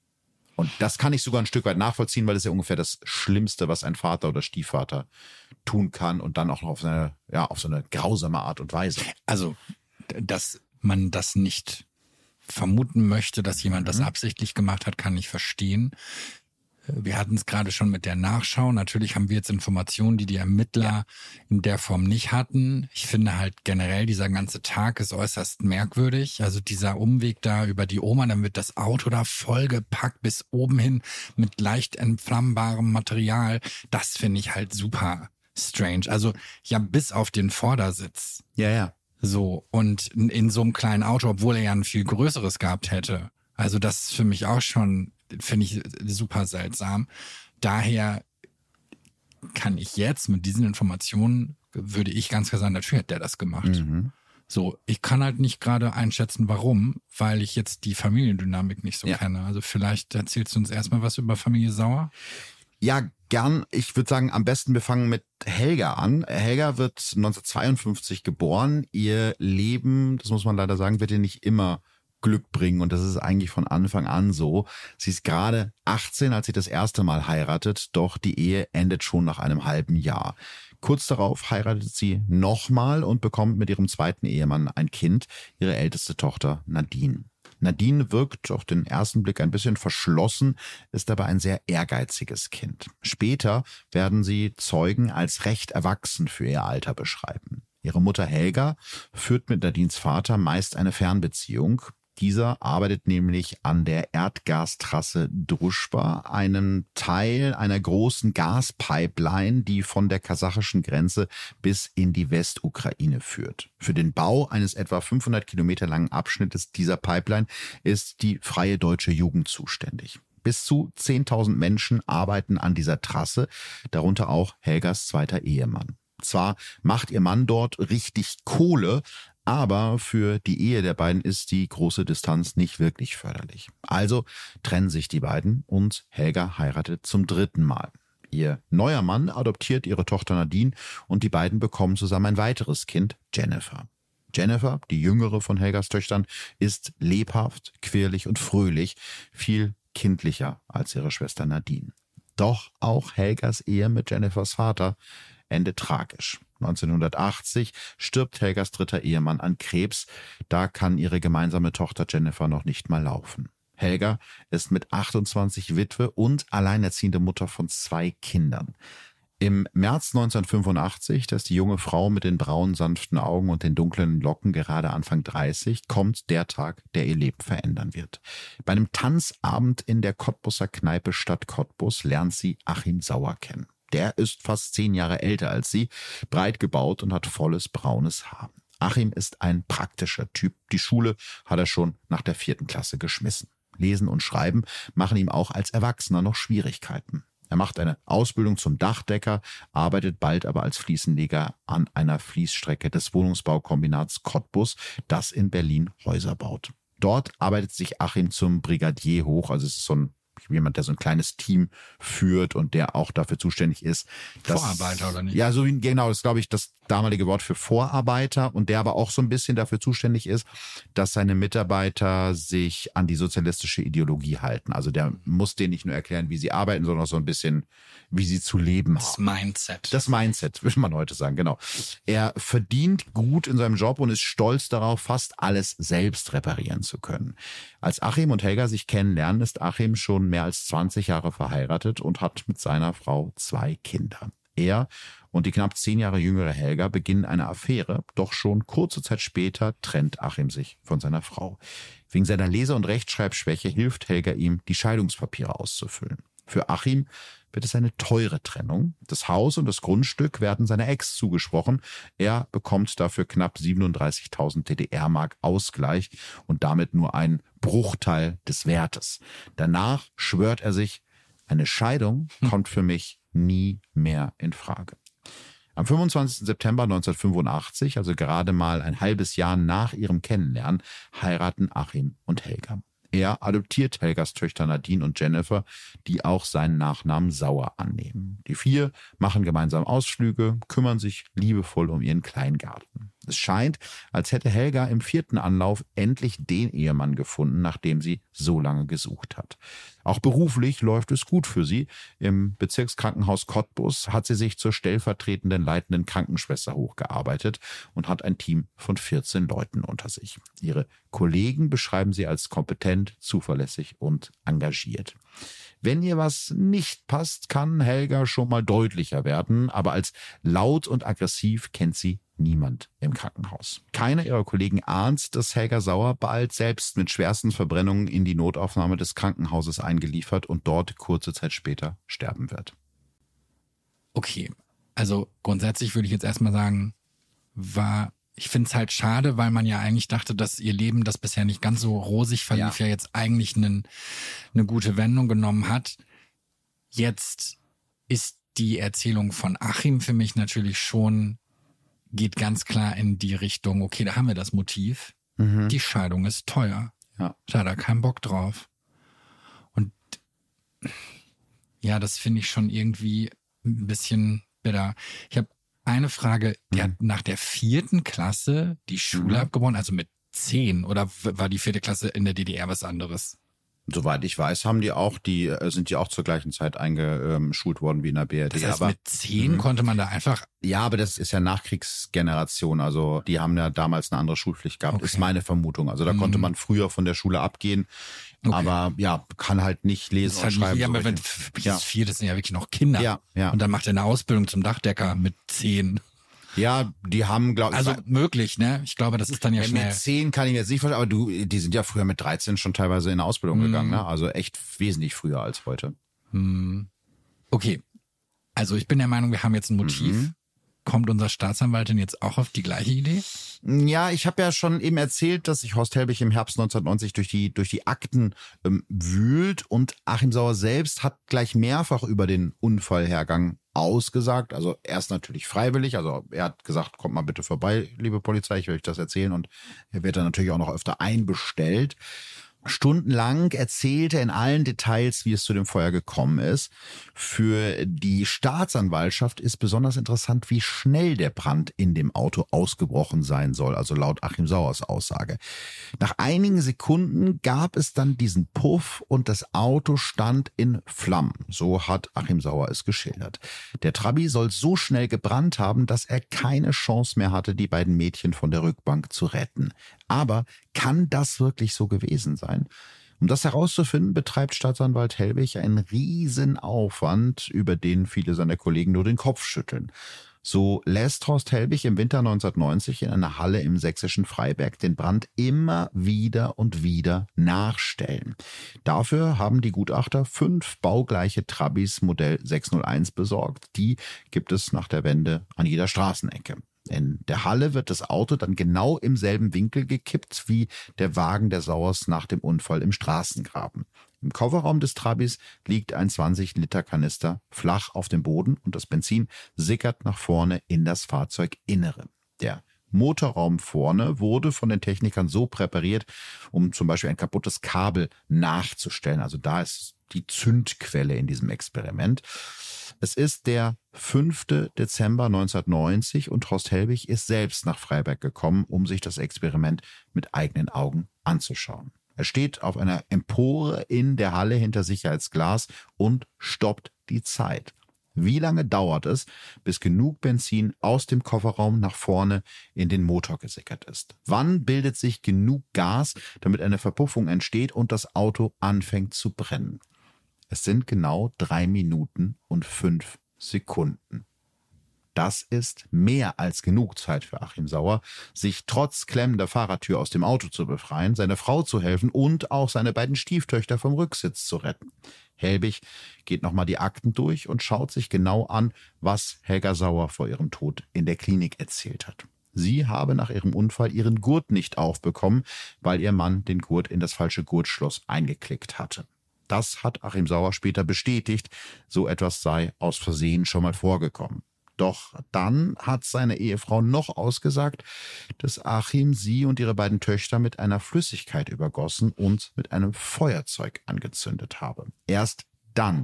Und das kann ich sogar ein Stück weit nachvollziehen, weil das ist ja ungefähr das Schlimmste, was ein Vater oder Stiefvater tun kann und dann auch noch auf eine, ja, auf so eine grausame Art und Weise. Also, dass man das nicht vermuten möchte, dass jemand das absichtlich gemacht hat, kann ich verstehen. Wir hatten es gerade schon mit der Nachschau. Natürlich haben wir jetzt Informationen, die die Ermittler in der Form nicht hatten. Ich finde halt generell, dieser ganze Tag ist äußerst merkwürdig. Also dieser Umweg da über die Oma, dann wird das Auto da vollgepackt bis oben hin mit leicht entflammbarem Material. Das finde ich halt super strange. Also ja, bis auf den Vordersitz. Ja, ja. So, und in, in so einem kleinen Auto, obwohl er ja ein viel größeres gehabt hätte. Also das ist für mich auch schon, finde ich super seltsam. Daher kann ich jetzt mit diesen Informationen, würde ich ganz klar sagen, natürlich hat der das gemacht. Mhm. So, ich kann halt nicht gerade einschätzen, warum, weil ich jetzt die Familiendynamik nicht so ja. kenne. Also vielleicht erzählst du uns erstmal was über Familie Sauer. Ja, gern. Ich würde sagen, am besten wir fangen mit Helga an. Helga wird neunzehnhundertzweiundfünfzig geboren. Ihr Leben, das muss man leider sagen, wird ihr nicht immer Glück bringen. Und das ist eigentlich von Anfang an so. Sie ist gerade achtzehn, als sie das erste Mal heiratet. Doch die Ehe endet schon nach einem halben Jahr. Kurz darauf heiratet sie nochmal und bekommt mit ihrem zweiten Ehemann ein Kind, ihre älteste Tochter Nadine. Nadine wirkt auf den ersten Blick ein bisschen verschlossen, ist aber ein sehr ehrgeiziges Kind. Später werden sie Zeugen als recht erwachsen für ihr Alter beschreiben. Ihre Mutter Helga führt mit Nadines Vater meist eine Fernbeziehung. Dieser arbeitet nämlich an der Erdgastrasse Družba, einem Teil einer großen Gaspipeline, die von der kasachischen Grenze bis in die Westukraine führt. Für den Bau eines etwa fünfhundert Kilometer langen Abschnittes dieser Pipeline ist die Freie Deutsche Jugend zuständig. Bis zu zehntausend Menschen arbeiten an dieser Trasse, darunter auch Helgas zweiter Ehemann. Zwar macht ihr Mann dort richtig Kohle, aber für die Ehe der beiden ist die große Distanz nicht wirklich förderlich. Also trennen sich die beiden und Helga heiratet zum dritten Mal. Ihr neuer Mann adoptiert ihre Tochter Nadine und die beiden bekommen zusammen ein weiteres Kind, Jennifer. Jennifer, die jüngere von Helgas Töchtern, ist lebhaft, quirlig und fröhlich, viel kindlicher als ihre Schwester Nadine. Doch auch Helgas Ehe mit Jennifers Vater endet tragisch. neunzehnhundertachtzig stirbt Helgas dritter Ehemann an Krebs. Da kann ihre gemeinsame Tochter Jennifer noch nicht mal laufen. Helga ist mit achtundzwanzig Witwe und alleinerziehende Mutter von zwei Kindern. Im März neunzehnhundertfünfundachtzig, da ist die junge Frau mit den braunen, sanften Augen und den dunklen Locken gerade Anfang dreißig, kommt der Tag, der ihr Leben verändern wird. Bei einem Tanzabend in der Cottbuser Kneipe Stadt Cottbus lernt sie Achim Sauer kennen. Der ist fast zehn Jahre älter als sie, breit gebaut und hat volles braunes Haar. Achim ist ein praktischer Typ. Die Schule hat er schon nach der vierten Klasse geschmissen. Lesen und Schreiben machen ihm auch als Erwachsener noch Schwierigkeiten. Er macht eine Ausbildung zum Dachdecker, arbeitet bald aber als Fliesenleger an einer Fließstrecke des Wohnungsbaukombinats Cottbus, das in Berlin Häuser baut. Dort arbeitet sich Achim zum Brigadier hoch, also es ist so ein jemand, der so ein kleines Team führt und der auch dafür zuständig ist. Dass, Vorarbeiter oder nicht? Ja, so wie, genau, das ist, glaube ich, das damalige Wort für Vorarbeiter und der aber auch so ein bisschen dafür zuständig ist, dass seine Mitarbeiter sich an die sozialistische Ideologie halten. Also der muss denen nicht nur erklären, wie sie arbeiten, sondern auch so ein bisschen, wie sie zu leben haben. Das Mindset. Das Mindset, würde man heute sagen, genau. Er verdient gut in seinem Job und ist stolz darauf, fast alles selbst reparieren zu können. Als Achim und Helga sich kennenlernen, ist Achim schon mehr als zwanzig Jahre verheiratet und hat mit seiner Frau zwei Kinder. Er und die knapp zehn Jahre jüngere Helga beginnen eine Affäre, doch schon kurze Zeit später trennt Achim sich von seiner Frau. Wegen seiner Lese- und Rechtschreibschwäche hilft Helga ihm, die Scheidungspapiere auszufüllen. Für Achim wird es eine teure Trennung. Das Haus und das Grundstück werden seiner Ex zugesprochen. Er bekommt dafür knapp siebenunddreißigtausend D D R-Mark Ausgleich und damit nur einen Bruchteil des Wertes. Danach schwört er sich, eine Scheidung kommt für mich nie mehr in Frage. Am fünfundzwanzigsten September neunzehnhundertfünfundachtzig, also gerade mal ein halbes Jahr nach ihrem Kennenlernen, heiraten Achim und Helga. Er adoptiert Helgas Töchter Nadine und Jennifer, die auch seinen Nachnamen Sauer annehmen. Die vier machen gemeinsam Ausflüge, kümmern sich liebevoll um ihren Kleingarten. Es scheint, als hätte Helga im vierten Anlauf endlich den Ehemann gefunden, nachdem sie so lange gesucht hat. Auch beruflich läuft es gut für sie. Im Bezirkskrankenhaus Cottbus hat sie sich zur stellvertretenden leitenden Krankenschwester hochgearbeitet und hat ein Team von vierzehn Leuten unter sich. Ihre Kollegen beschreiben sie als kompetent, zuverlässig und engagiert. Wenn ihr was nicht passt, kann Helga schon mal deutlicher werden, aber als laut und aggressiv kennt sie niemand im Krankenhaus. Keiner ihrer Kollegen ahnt, dass Helga Sauer bald selbst mit schwersten Verbrennungen in die Notaufnahme des Krankenhauses eingeliefert und dort kurze Zeit später sterben wird. Okay, also grundsätzlich würde ich jetzt erstmal sagen, war, ich finde es halt schade, weil man ja eigentlich dachte, dass ihr Leben, das bisher nicht ganz so rosig verlief, ja, ja jetzt eigentlich einen, eine gute Wendung genommen hat. Jetzt ist die Erzählung von Achim für mich natürlich schon, geht ganz klar in die Richtung, okay, da haben wir das Motiv. Mhm. Die Scheidung ist teuer. Ja. Da hat er keinen Bock drauf. Und ja, das finde ich schon irgendwie ein bisschen bitter. Ich habe eine Frage, der mhm. hat nach der vierten Klasse die Schule mhm. abgebrochen, also mit zehn, oder war die vierte Klasse in der D D R was anderes? Soweit ich weiß, haben die auch, die sind die auch zur gleichen Zeit eingeschult worden wie in der B R D. Das heißt, aber mit zehn mh. konnte man da einfach... Ja, aber das ist ja Nachkriegsgeneration, also die haben ja damals eine andere Schulpflicht gehabt, okay. Ist meine Vermutung. Also da mhm. konnte man früher von der Schule abgehen, okay. aber ja, kann halt nicht lesen und halt schreiben. Nicht, ja, aber wenn, bis ja. vier, das sind ja wirklich noch Kinder. Ja, ja. Und dann macht er eine Ausbildung zum Dachdecker mit zehn. Ja, die haben, glaube ich... Also möglich, ne? Ich glaube, das ist dann ja schnell... Mit zehn kann ich mir jetzt nicht vorstellen, aber du, die sind ja früher mit dreizehn schon teilweise in eine Ausbildung mm. gegangen, ne? Also echt wesentlich früher als heute. Mm. Okay, also ich bin der Meinung, wir haben jetzt ein Motiv. Mhm. Kommt unser Staatsanwalt denn jetzt auch auf die gleiche Idee? Ja, ich habe ja schon eben erzählt, dass sich Horst Helbig im Herbst neunzehnhundertneunzig durch die durch die Akten ähm, wühlt und Achim Sauer selbst hat gleich mehrfach über den Unfallhergang ausgesagt. Also erst natürlich freiwillig, also er hat gesagt, kommt mal bitte vorbei, liebe Polizei, ich will euch das erzählen und er wird dann natürlich auch noch öfter einbestellt. Stundenlang erzählte er in allen Details, wie es zu dem Feuer gekommen ist. Für die Staatsanwaltschaft ist besonders interessant, wie schnell der Brand in dem Auto ausgebrochen sein soll, also laut Achim Sauers Aussage. Nach einigen Sekunden gab es dann diesen Puff und das Auto stand in Flammen. So hat Achim Sauer es geschildert. Der Trabi soll so schnell gebrannt haben, dass er keine Chance mehr hatte, die beiden Mädchen von der Rückbank zu retten. Aber kann das wirklich so gewesen sein? Um das herauszufinden, betreibt Staatsanwalt Helbig einen riesen Aufwand, über den viele seiner Kollegen nur den Kopf schütteln. So lässt Horst Helbig im Winter neunzehnhundertneunzig in einer Halle im sächsischen Freiberg den Brand immer wieder und wieder nachstellen. Dafür haben die Gutachter fünf baugleiche Trabis Modell sechshunderteins besorgt. Die gibt es nach der Wende an jeder Straßenecke. In der Halle wird das Auto dann genau im selben Winkel gekippt wie der Wagen der Sauers nach dem Unfall im Straßengraben. Im Kofferraum des Trabis liegt ein zwanzig Liter Kanister flach auf dem Boden und das Benzin sickert nach vorne in das Fahrzeuginnere. Der Motorraum vorne wurde von den Technikern so präpariert, um zum Beispiel ein kaputtes Kabel nachzustellen. Also da ist die Zündquelle in diesem Experiment. Es ist der fünfte Dezember neunzehnhundertneunzig und Horst Helbig ist selbst nach Freiberg gekommen, um sich das Experiment mit eigenen Augen anzuschauen. Er steht auf einer Empore in der Halle hinter Sicherheitsglas und stoppt die Zeit. Wie lange dauert es, bis genug Benzin aus dem Kofferraum nach vorne in den Motor gesickert ist? Wann bildet sich genug Gas, damit eine Verpuffung entsteht und das Auto anfängt zu brennen? Es sind genau drei Minuten und fünf Sekunden. Das ist mehr als genug Zeit für Achim Sauer, sich trotz klemmender Fahrertür aus dem Auto zu befreien, seiner Frau zu helfen und auch seine beiden Stieftöchter vom Rücksitz zu retten. Helbig geht nochmal die Akten durch und schaut sich genau an, was Helga Sauer vor ihrem Tod in der Klinik erzählt hat. Sie habe nach ihrem Unfall ihren Gurt nicht aufbekommen, weil ihr Mann den Gurt in das falsche Gurtschloss eingeklickt hatte. Das hat Achim Sauer später bestätigt, so etwas sei aus Versehen schon mal vorgekommen. Doch dann hat seine Ehefrau noch ausgesagt, dass Achim sie und ihre beiden Töchter mit einer Flüssigkeit übergossen und mit einem Feuerzeug angezündet habe. Erst dann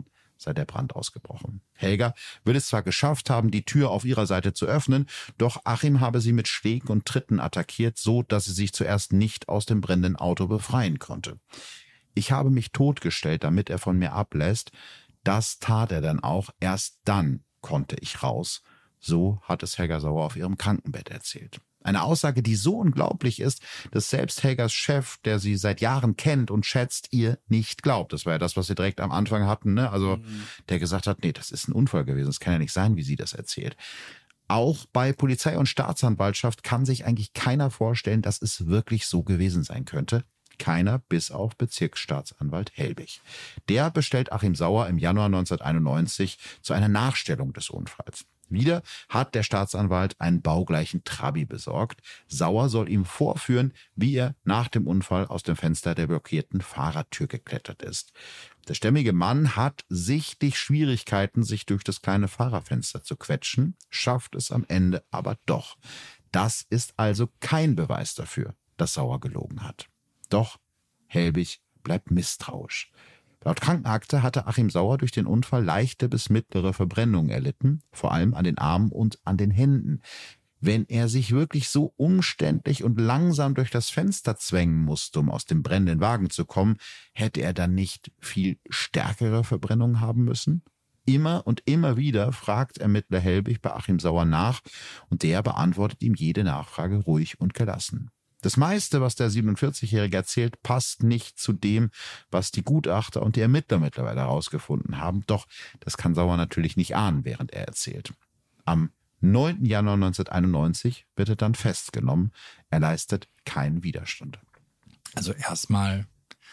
sei der Brand ausgebrochen. Helga will es zwar geschafft haben, die Tür auf ihrer Seite zu öffnen, doch Achim habe sie mit Schlägen und Tritten attackiert, so dass sie sich zuerst nicht aus dem brennenden Auto befreien konnte. Ich habe mich totgestellt, damit er von mir ablässt. Das tat er dann auch. Erst dann konnte ich raus. So hat es Helga Sauer auf ihrem Krankenbett erzählt. Eine Aussage, die so unglaublich ist, dass selbst Helgas Chef, der sie seit Jahren kennt und schätzt, ihr nicht glaubt. Das war ja das, was sie direkt am Anfang hatten, ne? Also mhm. der gesagt hat, nee, das ist ein Unfall gewesen. Das kann ja nicht sein, wie sie das erzählt. Auch bei Polizei und Staatsanwaltschaft kann sich eigentlich keiner vorstellen, dass es wirklich so gewesen sein könnte. Keiner, bis auf Bezirksstaatsanwalt Helbig. Der bestellt Achim Sauer im Januar neunzehnhunderteinundneunzig zu einer Nachstellung des Unfalls. Wieder hat der Staatsanwalt einen baugleichen Trabi besorgt. Sauer soll ihm vorführen, wie er nach dem Unfall aus dem Fenster der blockierten Fahrertür geklettert ist. Der stämmige Mann hat sichtlich Schwierigkeiten, sich durch das kleine Fahrerfenster zu quetschen, schafft es am Ende aber doch. Das ist also kein Beweis dafür, dass Sauer gelogen hat. Doch Helbig bleibt misstrauisch. Laut Krankenakte hatte Achim Sauer durch den Unfall leichte bis mittlere Verbrennungen erlitten, vor allem an den Armen und an den Händen. Wenn er sich wirklich so umständlich und langsam durch das Fenster zwängen musste, um aus dem brennenden Wagen zu kommen, hätte er dann nicht viel stärkere Verbrennungen haben müssen? Immer und immer wieder fragt Ermittler Helbig bei Achim Sauer nach und der beantwortet ihm jede Nachfrage ruhig und gelassen. Das meiste, was der siebenundvierzigjährige erzählt, passt nicht zu dem, was die Gutachter und die Ermittler mittlerweile herausgefunden haben. Doch das kann Sauer natürlich nicht ahnen, während er erzählt. Am neunten Januar neunzehnhunderteinundneunzig wird er dann festgenommen. Er leistet keinen Widerstand. Also erstmal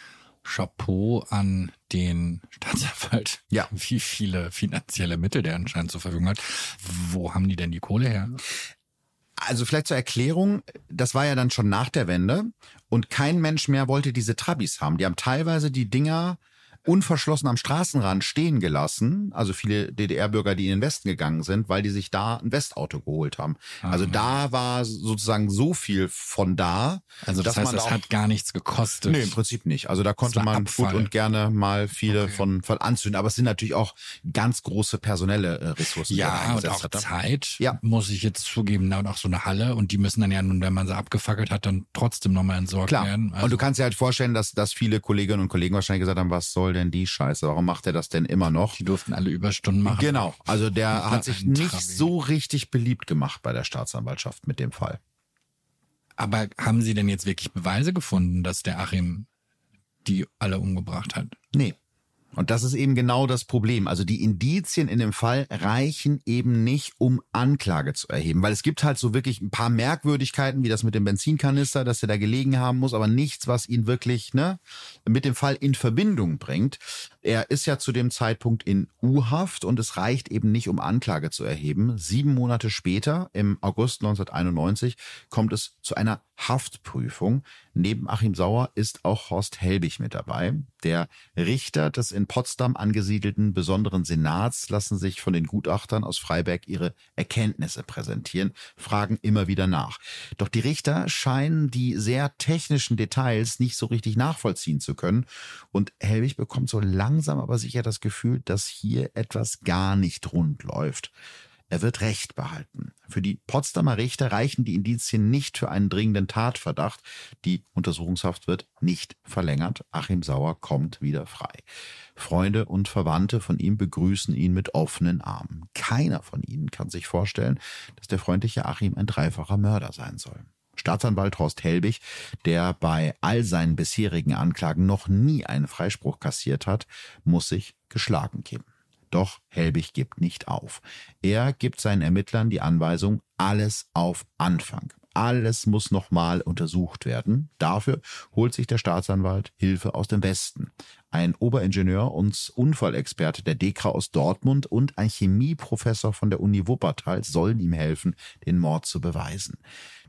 Chapeau an den Staatsanwalt. Ja. Wie viele finanzielle Mittel der anscheinend zur Verfügung hat. Wo haben die denn die Kohle her? Also vielleicht zur Erklärung, das war ja dann schon nach der Wende und kein Mensch mehr wollte diese Trabis haben. Die haben teilweise die Dinger unverschlossen am Straßenrand stehen gelassen, also viele D D R-Bürger, die in den Westen gegangen sind, weil die sich da ein Westauto geholt haben. Aha. Also da war sozusagen so viel von da. Also das dass heißt, man das da hat gar nichts gekostet. Nee, im Prinzip nicht. Also da konnte man Abfall. gut und gerne mal viele Okay. von, von anzünden. Aber es sind natürlich auch ganz große personelle äh, Ressourcen. die man Ja, und eingesetzt auch hat. Zeit, Ja. muss ich jetzt zugeben, und auch so eine Halle und die müssen dann ja nun, wenn man sie abgefackelt hat, dann trotzdem nochmal entsorgt Klar. werden. Also Und du kannst dir halt vorstellen, dass, dass viele Kolleginnen und Kollegen wahrscheinlich gesagt haben, was soll denn die Scheiße? Warum macht er das denn immer noch? die durften alle Überstunden machen. Genau. Also der Ja, hat sich ein nicht Trabi. so richtig beliebt gemacht bei der Staatsanwaltschaft mit dem Fall. Aber haben sie denn jetzt wirklich Beweise gefunden, dass der Achim die alle umgebracht hat? Nee. Und das ist eben genau das Problem. Also die Indizien in dem Fall reichen eben nicht, um Anklage zu erheben. Weil es gibt halt so wirklich ein paar Merkwürdigkeiten, wie das mit dem Benzinkanister, dass er da gelegen haben muss, aber nichts, was ihn wirklich ne, mit dem Fall in Verbindung bringt. Er ist ja zu dem Zeitpunkt in U-Haft und es reicht eben nicht, um Anklage zu erheben. Sieben Monate später, im August neunzehnhunderteinundneunzig, kommt es zu einer Haftprüfung. Neben Achim Sauer ist auch Horst Helbig mit dabei. Der Richter des in Potsdam angesiedelten besonderen Senats lassen sich von den Gutachtern aus Freiberg ihre Erkenntnisse präsentieren, fragen immer wieder nach. Doch die Richter scheinen die sehr technischen Details nicht so richtig nachvollziehen zu können und Helbig bekommt so langsam aber sicher das Gefühl, dass hier etwas gar nicht rund läuft. Er wird Recht behalten. Für die Potsdamer Richter reichen die Indizien nicht für einen dringenden Tatverdacht. Die Untersuchungshaft wird nicht verlängert. Achim Sauer kommt wieder frei. Freunde und Verwandte von ihm begrüßen ihn mit offenen Armen. Keiner von ihnen kann sich vorstellen, dass der freundliche Achim ein dreifacher Mörder sein soll. Staatsanwalt Horst Helbig, der bei all seinen bisherigen Anklagen noch nie einen Freispruch kassiert hat, muss sich geschlagen geben. Doch Helbig gibt nicht auf. Er gibt seinen Ermittlern die Anweisung, alles auf Anfang. Alles muss nochmal untersucht werden. Dafür holt sich der Staatsanwalt Hilfe aus dem Westen. Ein Oberingenieur und Unfallexperte der D E K R A aus Dortmund und ein Chemieprofessor von der Uni Wuppertal sollen ihm helfen, den Mord zu beweisen.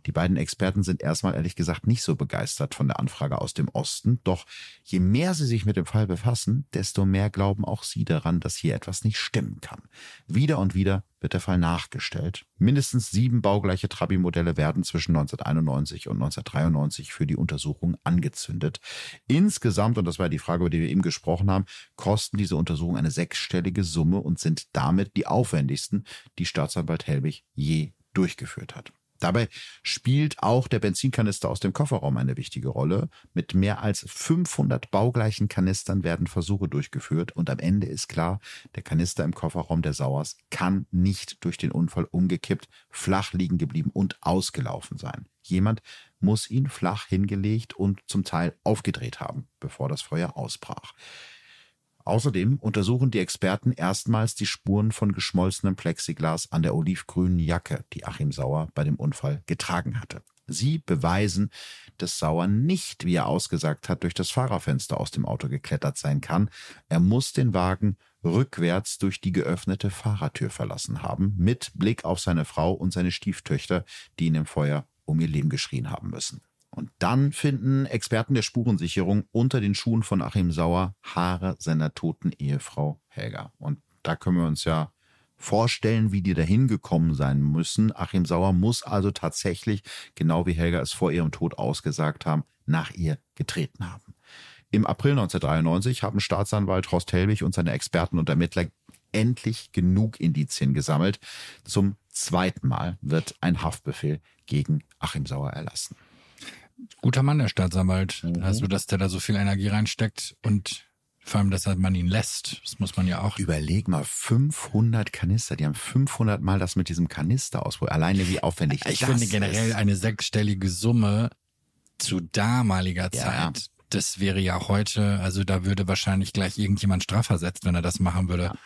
Die beiden Experten sind erstmal ehrlich gesagt nicht so begeistert von der Anfrage aus dem Osten. Doch je mehr sie sich mit dem Fall befassen, desto mehr glauben auch sie daran, dass hier etwas nicht stimmen kann. Wieder und wieder wird der Fall nachgestellt. Mindestens sieben baugleiche Trabi-Modelle werden zwischen neunzehnhunderteinundneunzig und neunzehnhundertdreiundneunzig für die Untersuchung angezündet. Insgesamt, und das war die Frage, über die wir eben gesprochen haben, kosten diese Untersuchungen eine sechsstellige Summe und sind damit die aufwendigsten, die Staatsanwalt Helbig je durchgeführt hat. Dabei spielt auch der Benzinkanister aus dem Kofferraum eine wichtige Rolle. Mit mehr als fünfhundert baugleichen Kanistern werden Versuche durchgeführt und am Ende ist klar, der Kanister im Kofferraum der Sauers kann nicht durch den Unfall umgekippt, flach liegen geblieben und ausgelaufen sein. Jemand muss ihn flach hingelegt und zum Teil aufgedreht haben, bevor das Feuer ausbrach. Außerdem untersuchen die Experten erstmals die Spuren von geschmolzenem Plexiglas an der olivgrünen Jacke, die Achim Sauer bei dem Unfall getragen hatte. Sie beweisen, dass Sauer nicht, wie er ausgesagt hat, durch das Fahrerfenster aus dem Auto geklettert sein kann. Er muss den Wagen rückwärts durch die geöffnete Fahrertür verlassen haben, mit Blick auf seine Frau und seine Stieftöchter, die in dem Feuer um ihr Leben geschrien haben müssen. Und dann finden Experten der Spurensicherung unter den Schuhen von Achim Sauer Haare seiner toten Ehefrau Helga. Und da können wir uns ja vorstellen, wie die dahin gekommen sein müssen. Achim Sauer muss also tatsächlich, genau wie Helga es vor ihrem Tod ausgesagt haben, nach ihr getreten haben. Im April neunzehnhundertdreiundneunzig haben Staatsanwalt Horst Helbig und seine Experten und Ermittler endlich genug Indizien gesammelt. Zum zweiten Mal wird ein Haftbefehl gegen Achim Sauer erlassen. Guter Mann, der Staatsanwalt. Mhm. Also, dass der da so viel Energie reinsteckt und vor allem, dass man ihn lässt. Das muss man ja auch. Überleg mal, fünfhundert Kanister. Die haben fünfhundert Mal das mit diesem Kanister ausprobiert. Alleine wie aufwendig Ich das finde generell ist. eine sechsstellige Summe zu damaliger Ja. Zeit. Das wäre ja heute, also da würde wahrscheinlich gleich irgendjemand strafversetzt, wenn er das machen würde. Ja.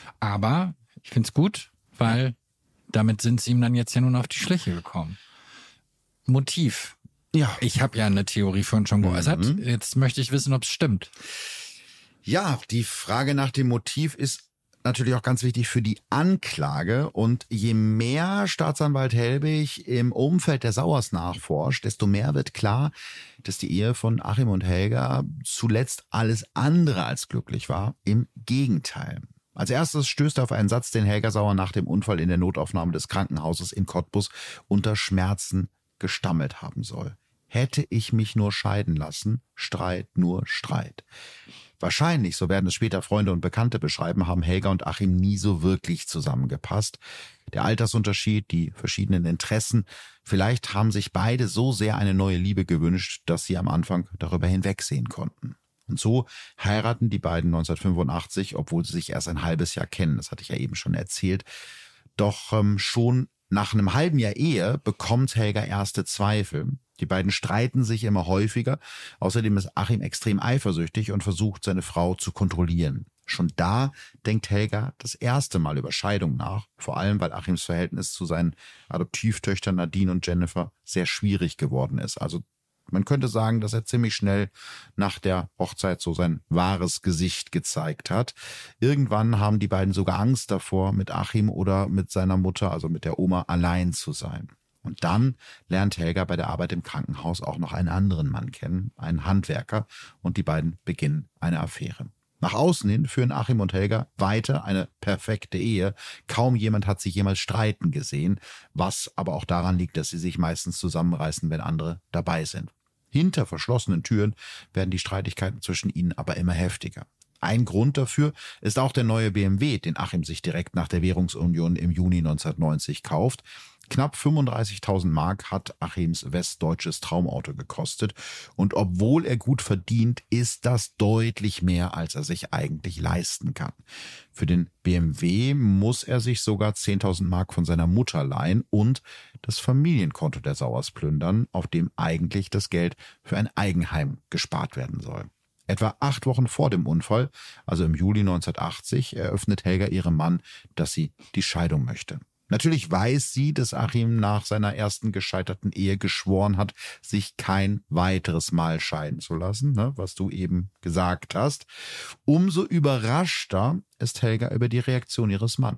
Aber ich finde es gut, weil damit sind sie ihm dann jetzt ja nun auf die Schliche gekommen. Motiv. Ja. Ich habe ja eine Theorie vorhin schon geäußert. Mhm. Jetzt möchte ich wissen, ob es stimmt. Ja, die Frage nach dem Motiv ist natürlich auch ganz wichtig für die Anklage. Und je mehr Staatsanwalt Helbig im Umfeld der Sauers nachforscht, desto mehr wird klar, dass die Ehe von Achim und Helga zuletzt alles andere als glücklich war. Im Gegenteil. Als erstes stößt er auf einen Satz, den Helga Sauer nach dem Unfall in der Notaufnahme des Krankenhauses in Cottbus unter Schmerzen gestammelt haben soll. Hätte ich mich nur scheiden lassen, Streit, nur Streit. Wahrscheinlich, so werden es später Freunde und Bekannte beschreiben, haben Helga und Achim nie so wirklich zusammengepasst. Der Altersunterschied, die verschiedenen Interessen, vielleicht haben sich beide so sehr eine neue Liebe gewünscht, dass sie am Anfang darüber hinwegsehen konnten. Und so heiraten die beiden neunzehnhundertfünfundachtzig, obwohl sie sich erst ein halbes Jahr kennen, das hatte ich ja eben schon erzählt. Doch ähm, schon nach einem halben Jahr Ehe bekommt Helga erste Zweifel. Die beiden streiten sich immer häufiger. Außerdem ist Achim extrem eifersüchtig und versucht, seine Frau zu kontrollieren. Schon da denkt Helga das erste Mal über Scheidung nach, vor allem weil Achims Verhältnis zu seinen Adoptivtöchtern Nadine und Jennifer sehr schwierig geworden ist. Also man könnte sagen, dass er ziemlich schnell nach der Hochzeit so sein wahres Gesicht gezeigt hat. Irgendwann haben die beiden sogar Angst davor, mit Achim oder mit seiner Mutter, also mit der Oma, allein zu sein. Und dann lernt Helga bei der Arbeit im Krankenhaus auch noch einen anderen Mann kennen, einen Handwerker, und die beiden beginnen eine Affäre. Nach außen hin führen Achim und Helga weiter eine perfekte Ehe. Kaum jemand hat sich jemals streiten gesehen, was aber auch daran liegt, dass sie sich meistens zusammenreißen, wenn andere dabei sind. Hinter verschlossenen Türen werden die Streitigkeiten zwischen ihnen aber immer heftiger. Ein Grund dafür ist auch der neue B M W, den Achim sich direkt nach der Währungsunion im Juni neunzehnhundertneunzig kauft. Knapp fünfunddreißigtausend Mark hat Achims westdeutsches Traumauto gekostet. Und obwohl er gut verdient, ist das deutlich mehr, als er sich eigentlich leisten kann. Für den B M W muss er sich sogar zehntausend Mark von seiner Mutter leihen und das Familienkonto der Sauers plündern, auf dem eigentlich das Geld für ein Eigenheim gespart werden soll. Etwa acht Wochen vor dem Unfall, also im Juli neunzehnhundertachtzig, eröffnet Helga ihrem Mann, dass sie die Scheidung möchte. Natürlich weiß sie, dass Achim nach seiner ersten gescheiterten Ehe geschworen hat, sich kein weiteres Mal scheiden zu lassen, ne, was du eben gesagt hast. Umso überraschter ist Helga über die Reaktion ihres Mannes.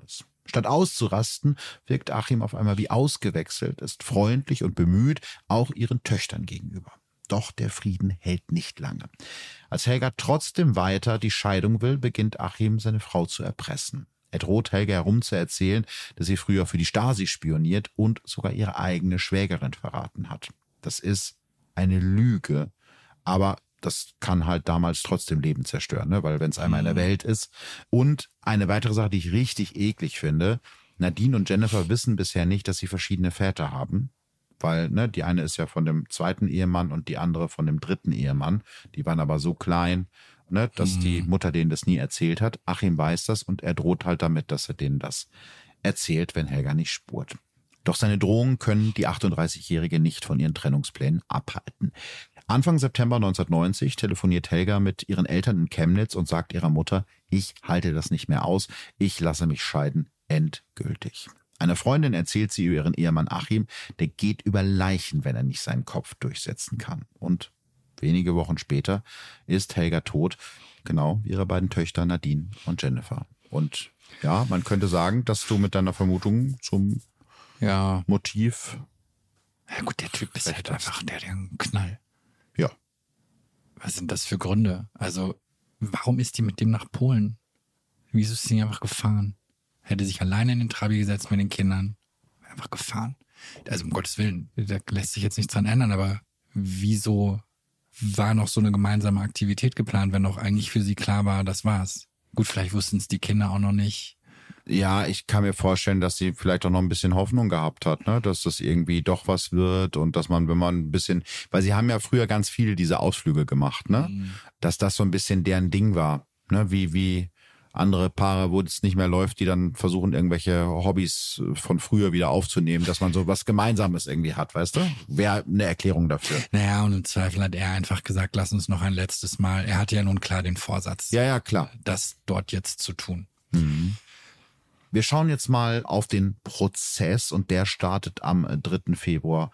Statt auszurasten, wirkt Achim auf einmal wie ausgewechselt, ist freundlich und bemüht, auch ihren Töchtern gegenüber. Doch der Frieden hält nicht lange. Als Helga trotzdem weiter die Scheidung will, beginnt Achim, seine Frau zu erpressen. Er droht Helga herumzuerzählen, dass sie früher für die Stasi spioniert und sogar ihre eigene Schwägerin verraten hat. Das ist eine Lüge, aber das kann halt damals trotzdem Leben zerstören, ne? Weil wenn es einmal in der Welt ist. Und eine weitere Sache, die ich richtig eklig finde, Nadine und Jennifer wissen bisher nicht, dass sie verschiedene Väter haben. Weil ne, die eine ist ja von dem zweiten Ehemann und die andere von dem dritten Ehemann. Die waren aber so klein, ne, dass mhm. die Mutter denen das nie erzählt hat. Achim weiß das und er droht halt damit, dass er denen das erzählt, wenn Helga nicht spurt. Doch seine Drohungen können die achtunddreißigjährige nicht von ihren Trennungsplänen abhalten. Anfang September neunzehnhundertneunzig telefoniert Helga mit ihren Eltern in Chemnitz und sagt ihrer Mutter, ich halte das nicht mehr aus, ich lasse mich scheiden, endgültig. Einer Freundin erzählt sie über ihren Ehemann Achim, der geht über Leichen, wenn er nicht seinen Kopf durchsetzen kann. Und wenige Wochen später ist Helga tot, genau wie ihre beiden Töchter Nadine und Jennifer. Und ja, man könnte sagen, dass du mit deiner Vermutung zum ja. Motiv... Ja gut, der Typ ist halt einfach, der hat ja einen Knall. Ja. Was sind das für Gründe? Also, warum ist die mit dem nach Polen? Wieso ist sie einfach gefahren? Hätte sich alleine in den Trabi gesetzt mit den Kindern. Einfach gefahren. Also um Gottes Willen, da lässt sich jetzt nichts dran ändern, aber wieso war noch so eine gemeinsame Aktivität geplant, wenn doch eigentlich für sie klar war, das war's? Gut, vielleicht wussten es die Kinder auch noch nicht. Ja, ich kann mir vorstellen, dass sie vielleicht auch noch ein bisschen Hoffnung gehabt hat, ne, dass das irgendwie doch was wird und dass man, wenn man ein bisschen, weil sie haben ja früher ganz viele diese Ausflüge gemacht, ne, mhm. dass das so ein bisschen deren Ding war, ne, wie, wie andere Paare, wo es nicht mehr läuft, die dann versuchen, irgendwelche Hobbys von früher wieder aufzunehmen, dass man so was Gemeinsames irgendwie hat, weißt du? Wäre eine Erklärung dafür. Naja, und im Zweifel hat er einfach gesagt, lass uns noch ein letztes Mal. Er hatte ja nun klar den Vorsatz, ja, ja, klar, das dort jetzt zu tun. Mhm. Wir schauen jetzt mal auf den Prozess und der startet am dritten Februar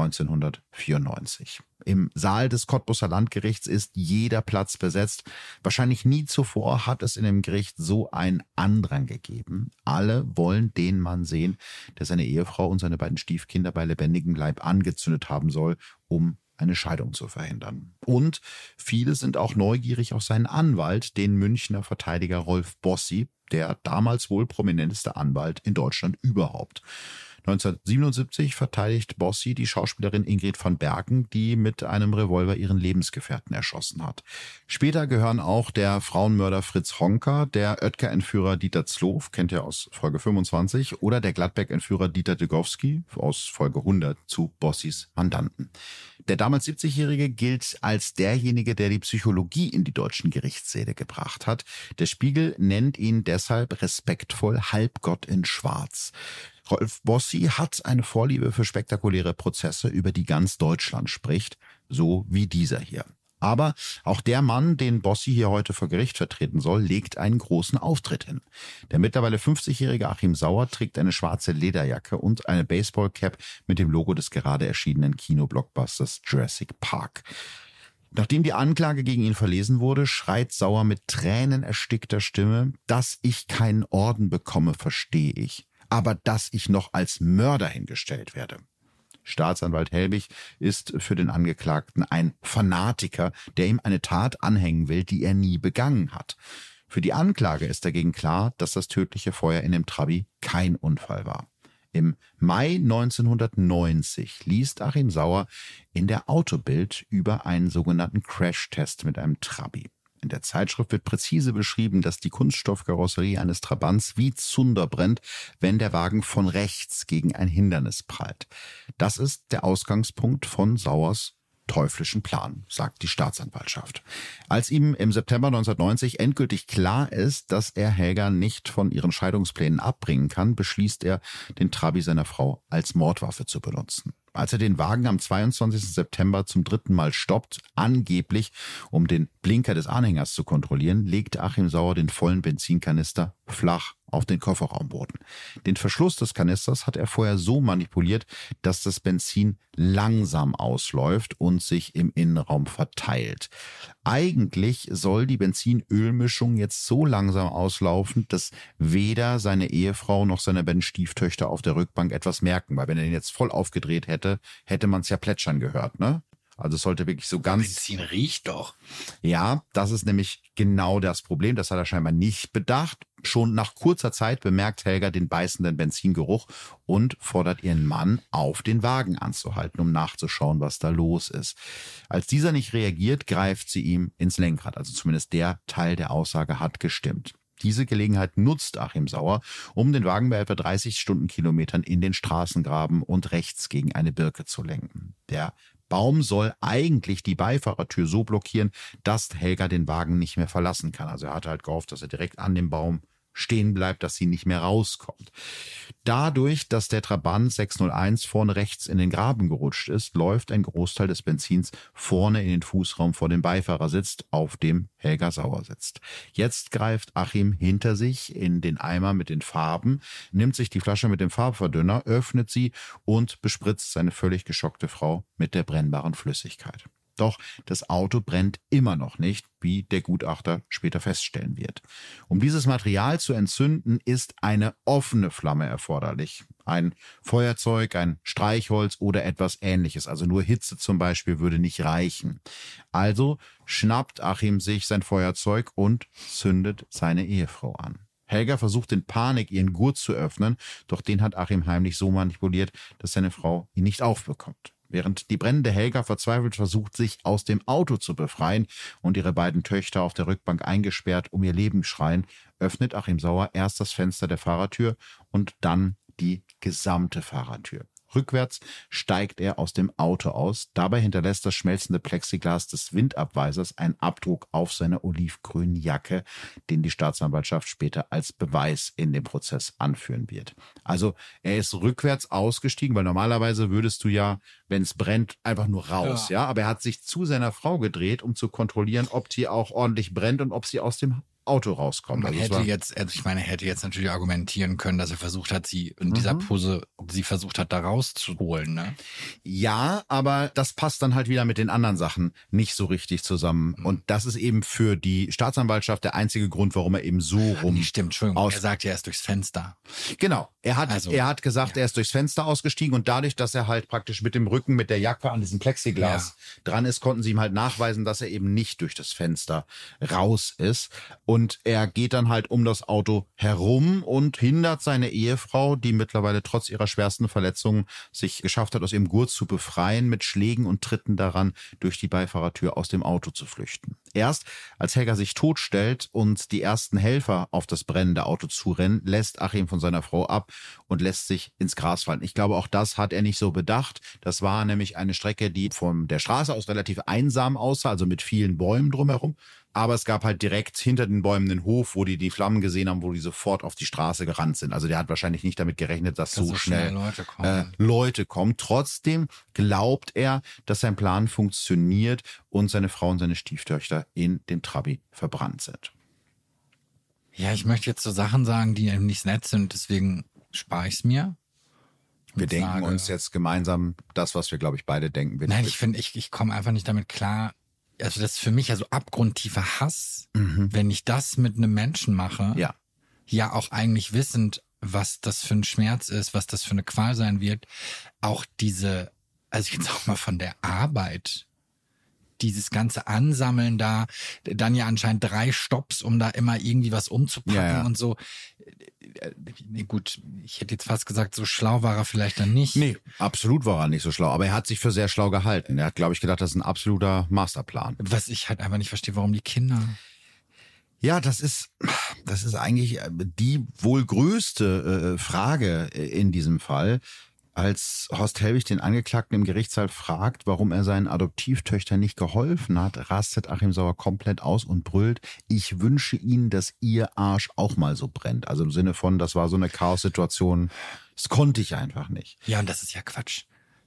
neunzehnhundertvierundneunzig. Im Saal des Cottbuser Landgerichts ist jeder Platz besetzt. Wahrscheinlich nie zuvor hat es in dem Gericht so einen Andrang gegeben. Alle wollen den Mann sehen, der seine Ehefrau und seine beiden Stiefkinder bei lebendigem Leib angezündet haben soll, um eine Scheidung zu verhindern. Und viele sind auch neugierig auf seinen Anwalt, den Münchner Verteidiger Rolf Bossi, der damals wohl prominenteste Anwalt in Deutschland überhaupt. neunzehnhundertsiebenundsiebzig verteidigt Bossi die Schauspielerin Ingrid van Bergen, die mit einem Revolver ihren Lebensgefährten erschossen hat. Später gehören auch der Frauenmörder Fritz Honka, der Oetker-Entführer Dieter Zlof, kennt ihr aus Folge fünfundzwanzig, oder der Gladbeck-Entführer Dieter Degowski aus Folge hundert zu Bossis Mandanten. Der damals siebzigjährige gilt als derjenige, der die Psychologie in die deutschen Gerichtssäle gebracht hat. Der Spiegel nennt ihn deshalb respektvoll Halbgott in Schwarz. Rolf Bossi hat eine Vorliebe für spektakuläre Prozesse, über die ganz Deutschland spricht, so wie dieser hier. Aber auch der Mann, den Bossi hier heute vor Gericht vertreten soll, legt einen großen Auftritt hin. Der mittlerweile fünfzigjährige Achim Sauer trägt eine schwarze Lederjacke und eine Baseballcap mit dem Logo des gerade erschienenen Kinoblockbusters Jurassic Park. Nachdem die Anklage gegen ihn verlesen wurde, schreit Sauer mit tränenerstickter Stimme, dass ich keinen Orden bekomme, verstehe ich. Aber dass ich noch als Mörder hingestellt werde. Staatsanwalt Helbig ist für den Angeklagten ein Fanatiker, der ihm eine Tat anhängen will, die er nie begangen hat. Für die Anklage ist dagegen klar, dass das tödliche Feuer in dem Trabi kein Unfall war. Im Mai neunzehnhundertneunzig liest Achim Sauer in der Autobild über einen sogenannten Crashtest mit einem Trabi. In der Zeitschrift wird präzise beschrieben, dass die Kunststoffkarosserie eines Trabants wie Zunder brennt, wenn der Wagen von rechts gegen ein Hindernis prallt. Das ist der Ausgangspunkt von Sauers teuflischen Plan, sagt die Staatsanwaltschaft. Als ihm im September neunzehnhundertneunzig endgültig klar ist, dass er Helga nicht von ihren Scheidungsplänen abbringen kann, beschließt er, den Trabi seiner Frau als Mordwaffe zu benutzen. Als er den Wagen am zweiundzwanzigsten September zum dritten Mal stoppt, angeblich um den Blinker des Anhängers zu kontrollieren, legt Achim Sauer den vollen Benzinkanister flach auf den Kofferraumboden. Den Verschluss des Kanisters hat er vorher so manipuliert, dass das Benzin langsam ausläuft und sich im Innenraum verteilt. Eigentlich soll die Benzin-Öl-Mischung jetzt so langsam auslaufen, dass weder seine Ehefrau noch seine beiden Stieftöchter auf der Rückbank etwas merken, weil wenn er ihn jetzt voll aufgedreht hätte, hätte man es ja plätschern gehört, ne? Also es sollte wirklich so ganz... Benzin riecht doch. Ja, das ist nämlich genau das Problem. Das hat er scheinbar nicht bedacht. Schon nach kurzer Zeit bemerkt Helga den beißenden Benzingeruch und fordert ihren Mann auf, den Wagen anzuhalten, um nachzuschauen, was da los ist. Als dieser nicht reagiert, greift sie ihm ins Lenkrad. Also zumindest der Teil der Aussage hat gestimmt. Diese Gelegenheit nutzt Achim Sauer, um den Wagen bei etwa dreißig Stundenkilometern in den Straßengraben und rechts gegen eine Birke zu lenken. Der Baum soll eigentlich die Beifahrertür so blockieren, dass Helga den Wagen nicht mehr verlassen kann. Also er hatte halt gehofft, dass er direkt an dem Baum stehen bleibt, dass sie nicht mehr rauskommt. Dadurch, dass der Trabant sechshunderteins vorne rechts in den Graben gerutscht ist, läuft ein Großteil des Benzins vorne in den Fußraum vor dem Beifahrersitz, auf dem Helga Sauer sitzt. Jetzt greift Achim hinter sich in den Eimer mit den Farben, nimmt sich die Flasche mit dem Farbverdünner, öffnet sie und bespritzt seine völlig geschockte Frau mit der brennbaren Flüssigkeit. Doch das Auto brennt immer noch nicht, wie der Gutachter später feststellen wird. Um dieses Material zu entzünden, ist eine offene Flamme erforderlich. Ein Feuerzeug, ein Streichholz oder etwas Ähnliches. Also nur Hitze zum Beispiel würde nicht reichen. Also schnappt Achim sich sein Feuerzeug und zündet seine Ehefrau an. Helga versucht in Panik, ihren Gurt zu öffnen, doch den hat Achim heimlich so manipuliert, dass seine Frau ihn nicht aufbekommt. Während die brennende Helga verzweifelt versucht, sich aus dem Auto zu befreien und ihre beiden Töchter auf der Rückbank eingesperrt um ihr Leben schreien, öffnet Achim Sauer erst das Fenster der Fahrertür und dann die gesamte Fahrertür. Rückwärts steigt er aus dem Auto aus. Dabei hinterlässt das schmelzende Plexiglas des Windabweisers einen Abdruck auf seiner olivgrünen Jacke, den die Staatsanwaltschaft später als Beweis in dem Prozess anführen wird. Also er ist rückwärts ausgestiegen, weil normalerweise würdest du ja, wenn es brennt, einfach nur raus. Ja. ja, aber er hat sich zu seiner Frau gedreht, um zu kontrollieren, ob die auch ordentlich brennt und ob sie aus dem Auto rauskommt. Man also hätte jetzt, also ich meine, er hätte jetzt natürlich argumentieren können, dass er versucht hat, sie in dieser Mhm. Pose, sie versucht hat, da rauszuholen, ne? Ja, aber das passt dann halt wieder mit den anderen Sachen nicht so richtig zusammen. Und das ist eben für die Staatsanwaltschaft der einzige Grund, warum er eben so rum... Nee, stimmt, Entschuldigung. aus- Er sagt ja erst durchs Fenster. Genau. Er hat, Also, er hat gesagt, er ist durchs Fenster ausgestiegen und dadurch, dass er halt praktisch mit dem Rücken, mit der Jacke an diesem Plexiglas dran ist, konnten sie ihm halt nachweisen, dass er eben nicht durch das Fenster raus ist. Und er geht dann halt um das Auto herum und hindert seine Ehefrau, die mittlerweile trotz ihrer schwersten Verletzungen sich geschafft hat, aus ihrem Gurt zu befreien, mit Schlägen und Tritten daran, durch die Beifahrertür aus dem Auto zu flüchten. Erst als Helga sich totstellt und die ersten Helfer auf das brennende Auto zurennen, lässt Achim von seiner Frau ab und lässt sich ins Gras fallen. Ich glaube, auch das hat er nicht so bedacht. Das war nämlich eine Strecke, die von der Straße aus relativ einsam aussah, also mit vielen Bäumen drumherum. Aber es gab halt direkt hinter den Bäumen einen Hof, wo die die Flammen gesehen haben, wo die sofort auf die Straße gerannt sind. Also der hat wahrscheinlich nicht damit gerechnet, dass so, so schnell, schnell Leute kommen. Äh, Leute kommen. Trotzdem glaubt er, dass sein Plan funktioniert und seine Frau und seine Stieftöchter in dem Trabi verbrannt sind. Ja, ich möchte jetzt so Sachen sagen, die eben nicht nett sind, deswegen spare ich es mir. Wir Und denken sage- uns jetzt gemeinsam das, was wir, glaube ich, beide denken. Wir Nein, ich finde, ich, ich komme einfach nicht damit klar. Also das ist für mich ja so abgrundtiefer Hass, Mhm. wenn ich das mit einem Menschen mache. Ja. Ja, auch eigentlich wissend, was das für ein Schmerz ist, was das für eine Qual sein wird. Auch diese, also jetzt auch mal von der Arbeit, dieses ganze Ansammeln da, dann ja anscheinend drei Stopps, um da immer irgendwie was umzupacken Ja, ja. und so. Nee, gut, ich hätte jetzt fast gesagt, so schlau war er vielleicht dann nicht. Nee, absolut war er nicht so schlau. Aber er hat sich für sehr schlau gehalten. Er hat, glaube ich, gedacht, das ist ein absoluter Masterplan. Was ich halt einfach nicht verstehe, warum die Kinder... Ja, das ist, das ist eigentlich die wohl größte äh, Frage in diesem Fall. Als Horst Hellwig den Angeklagten im Gerichtssaal fragt, warum er seinen Adoptivtöchtern nicht geholfen hat, rastet Achim Sauer komplett aus und brüllt, ich wünsche Ihnen, dass Ihr Arsch auch mal so brennt. Also im Sinne von, das war so eine Chaos-Situation, das konnte ich einfach nicht. Ja, und das ist ja Quatsch.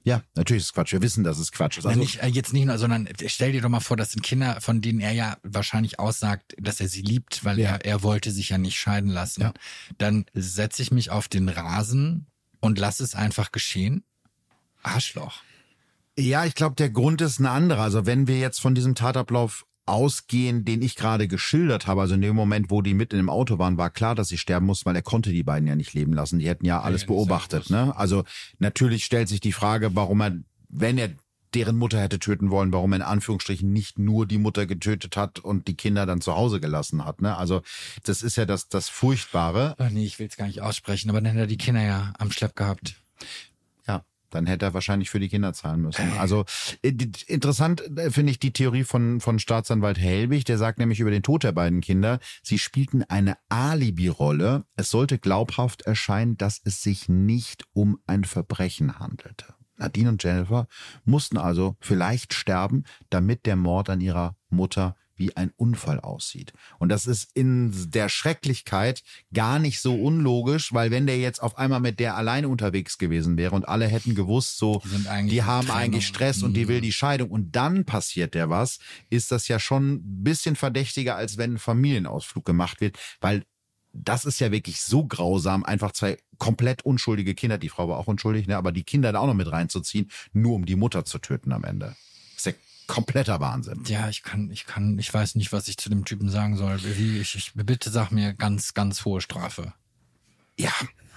Ja, natürlich ist es Quatsch. Wir wissen, dass es Quatsch ist. Also Also, nicht, äh, jetzt nicht nur, sondern stell dir doch mal vor, das sind Kinder, von denen er ja wahrscheinlich aussagt, dass er sie liebt, weil Ja. er, er wollte sich ja nicht scheiden lassen. Ja. Dann setze ich mich auf den Rasen und lass es einfach geschehen. Arschloch. ja, ich glaube, der Grund ist ein anderer. Also wenn wir jetzt von diesem Tatablauf ausgehen, den ich gerade geschildert habe, also in dem Moment, wo die mitten im Auto waren, war klar, dass sie sterben mussten, weil er konnte die beiden ja nicht leben lassen. Die hätten ja alles ja, das ist ja beobachtet. groß. Ne? Also natürlich stellt sich die Frage, warum er, wenn er deren Mutter hätte töten wollen, warum er in Anführungsstrichen nicht nur die Mutter getötet hat und die Kinder dann zu Hause gelassen hat. Ne? Also das ist ja das, das Furchtbare. Ach nee, ich will es gar nicht aussprechen, aber dann hätte er die Kinder ja am Schlepp gehabt. Ja, dann hätte er wahrscheinlich für die Kinder zahlen müssen. Also äh, die- interessant äh, finde ich die Theorie von, von Staatsanwalt Helbig. Der sagt nämlich über den Tod der beiden Kinder, sie spielten eine Alibi-Rolle. Es sollte glaubhaft erscheinen, dass es sich nicht um ein Verbrechen handelte. Nadine und Jennifer mussten also vielleicht sterben, damit der Mord an ihrer Mutter wie ein Unfall aussieht. Und das ist in der Schrecklichkeit gar nicht so unlogisch, weil wenn der jetzt auf einmal mit der alleine unterwegs gewesen wäre und alle hätten gewusst, so, Die sind eigentlich die in haben Trennung. eigentlich Stress und die Mhm. will die Scheidung und dann passiert der was, ist das ja schon ein bisschen verdächtiger, als wenn ein Familienausflug gemacht wird, weil das ist ja wirklich so grausam, einfach zwei komplett unschuldige Kinder, die Frau war auch unschuldig, ne, aber die Kinder da auch noch mit reinzuziehen, nur um die Mutter zu töten am Ende. Das ist ja kompletter Wahnsinn. Ja, ich kann, ich kann, ich weiß nicht, was ich zu dem Typen sagen soll. Wie, ich, ich, bitte sag mir ganz, ganz hohe Strafe. Ja,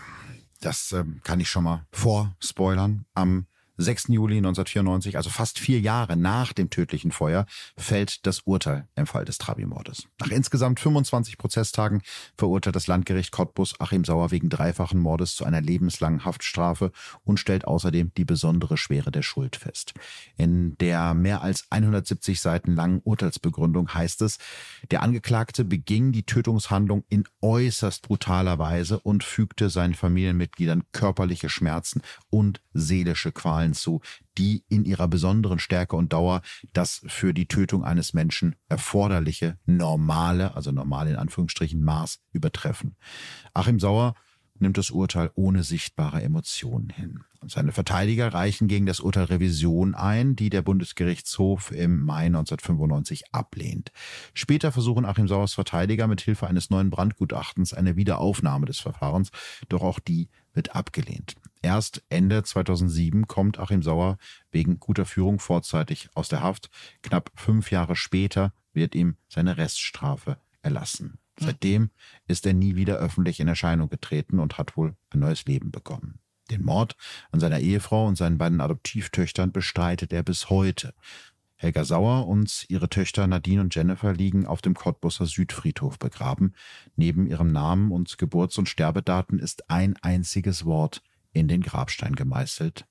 das ähm, kann ich schon mal vorspoilern. Am sechsten Juli neunzehnhundertvierundneunzig, also fast vier Jahre nach dem tödlichen Feuer, fällt das Urteil im Fall des Trabi-Mordes. Nach insgesamt fünfundzwanzig Prozesstagen verurteilt das Landgericht Cottbus Achim Sauer wegen dreifachen Mordes zu einer lebenslangen Haftstrafe und stellt außerdem die besondere Schwere der Schuld fest. In der mehr als hundertsiebzig Seiten langen Urteilsbegründung heißt es, der Angeklagte beging die Tötungshandlung in äußerst brutaler Weise und fügte seinen Familienmitgliedern körperliche Schmerzen und seelische Qualen zu, die in ihrer besonderen Stärke und Dauer das für die Tötung eines Menschen erforderliche, normale, also normal in Anführungsstrichen, Maß übertreffen. Achim Sauer nimmt das Urteil ohne sichtbare Emotionen hin. Und seine Verteidiger reichen gegen das Urteil Revision ein, die der Bundesgerichtshof im Mai neunzehnhundertfünfundneunzig ablehnt. Später versuchen Achim Sauers Verteidiger mit Hilfe eines neuen Brandgutachtens eine Wiederaufnahme des Verfahrens, doch auch die wird abgelehnt. Erst Ende zweitausendsieben kommt Achim Sauer wegen guter Führung vorzeitig aus der Haft. Knapp fünf Jahre später wird ihm seine Reststrafe erlassen. Seitdem ist er nie wieder öffentlich in Erscheinung getreten und hat wohl ein neues Leben begonnen. Den Mord an seiner Ehefrau und seinen beiden Adoptivtöchtern bestreitet er bis heute. Helga Sauer und ihre Töchter Nadine und Jennifer liegen auf dem Cottbuser Südfriedhof begraben. Neben ihrem Namen und Geburts- und Sterbedaten ist ein einziges Wort in den Grabstein gemeißelt.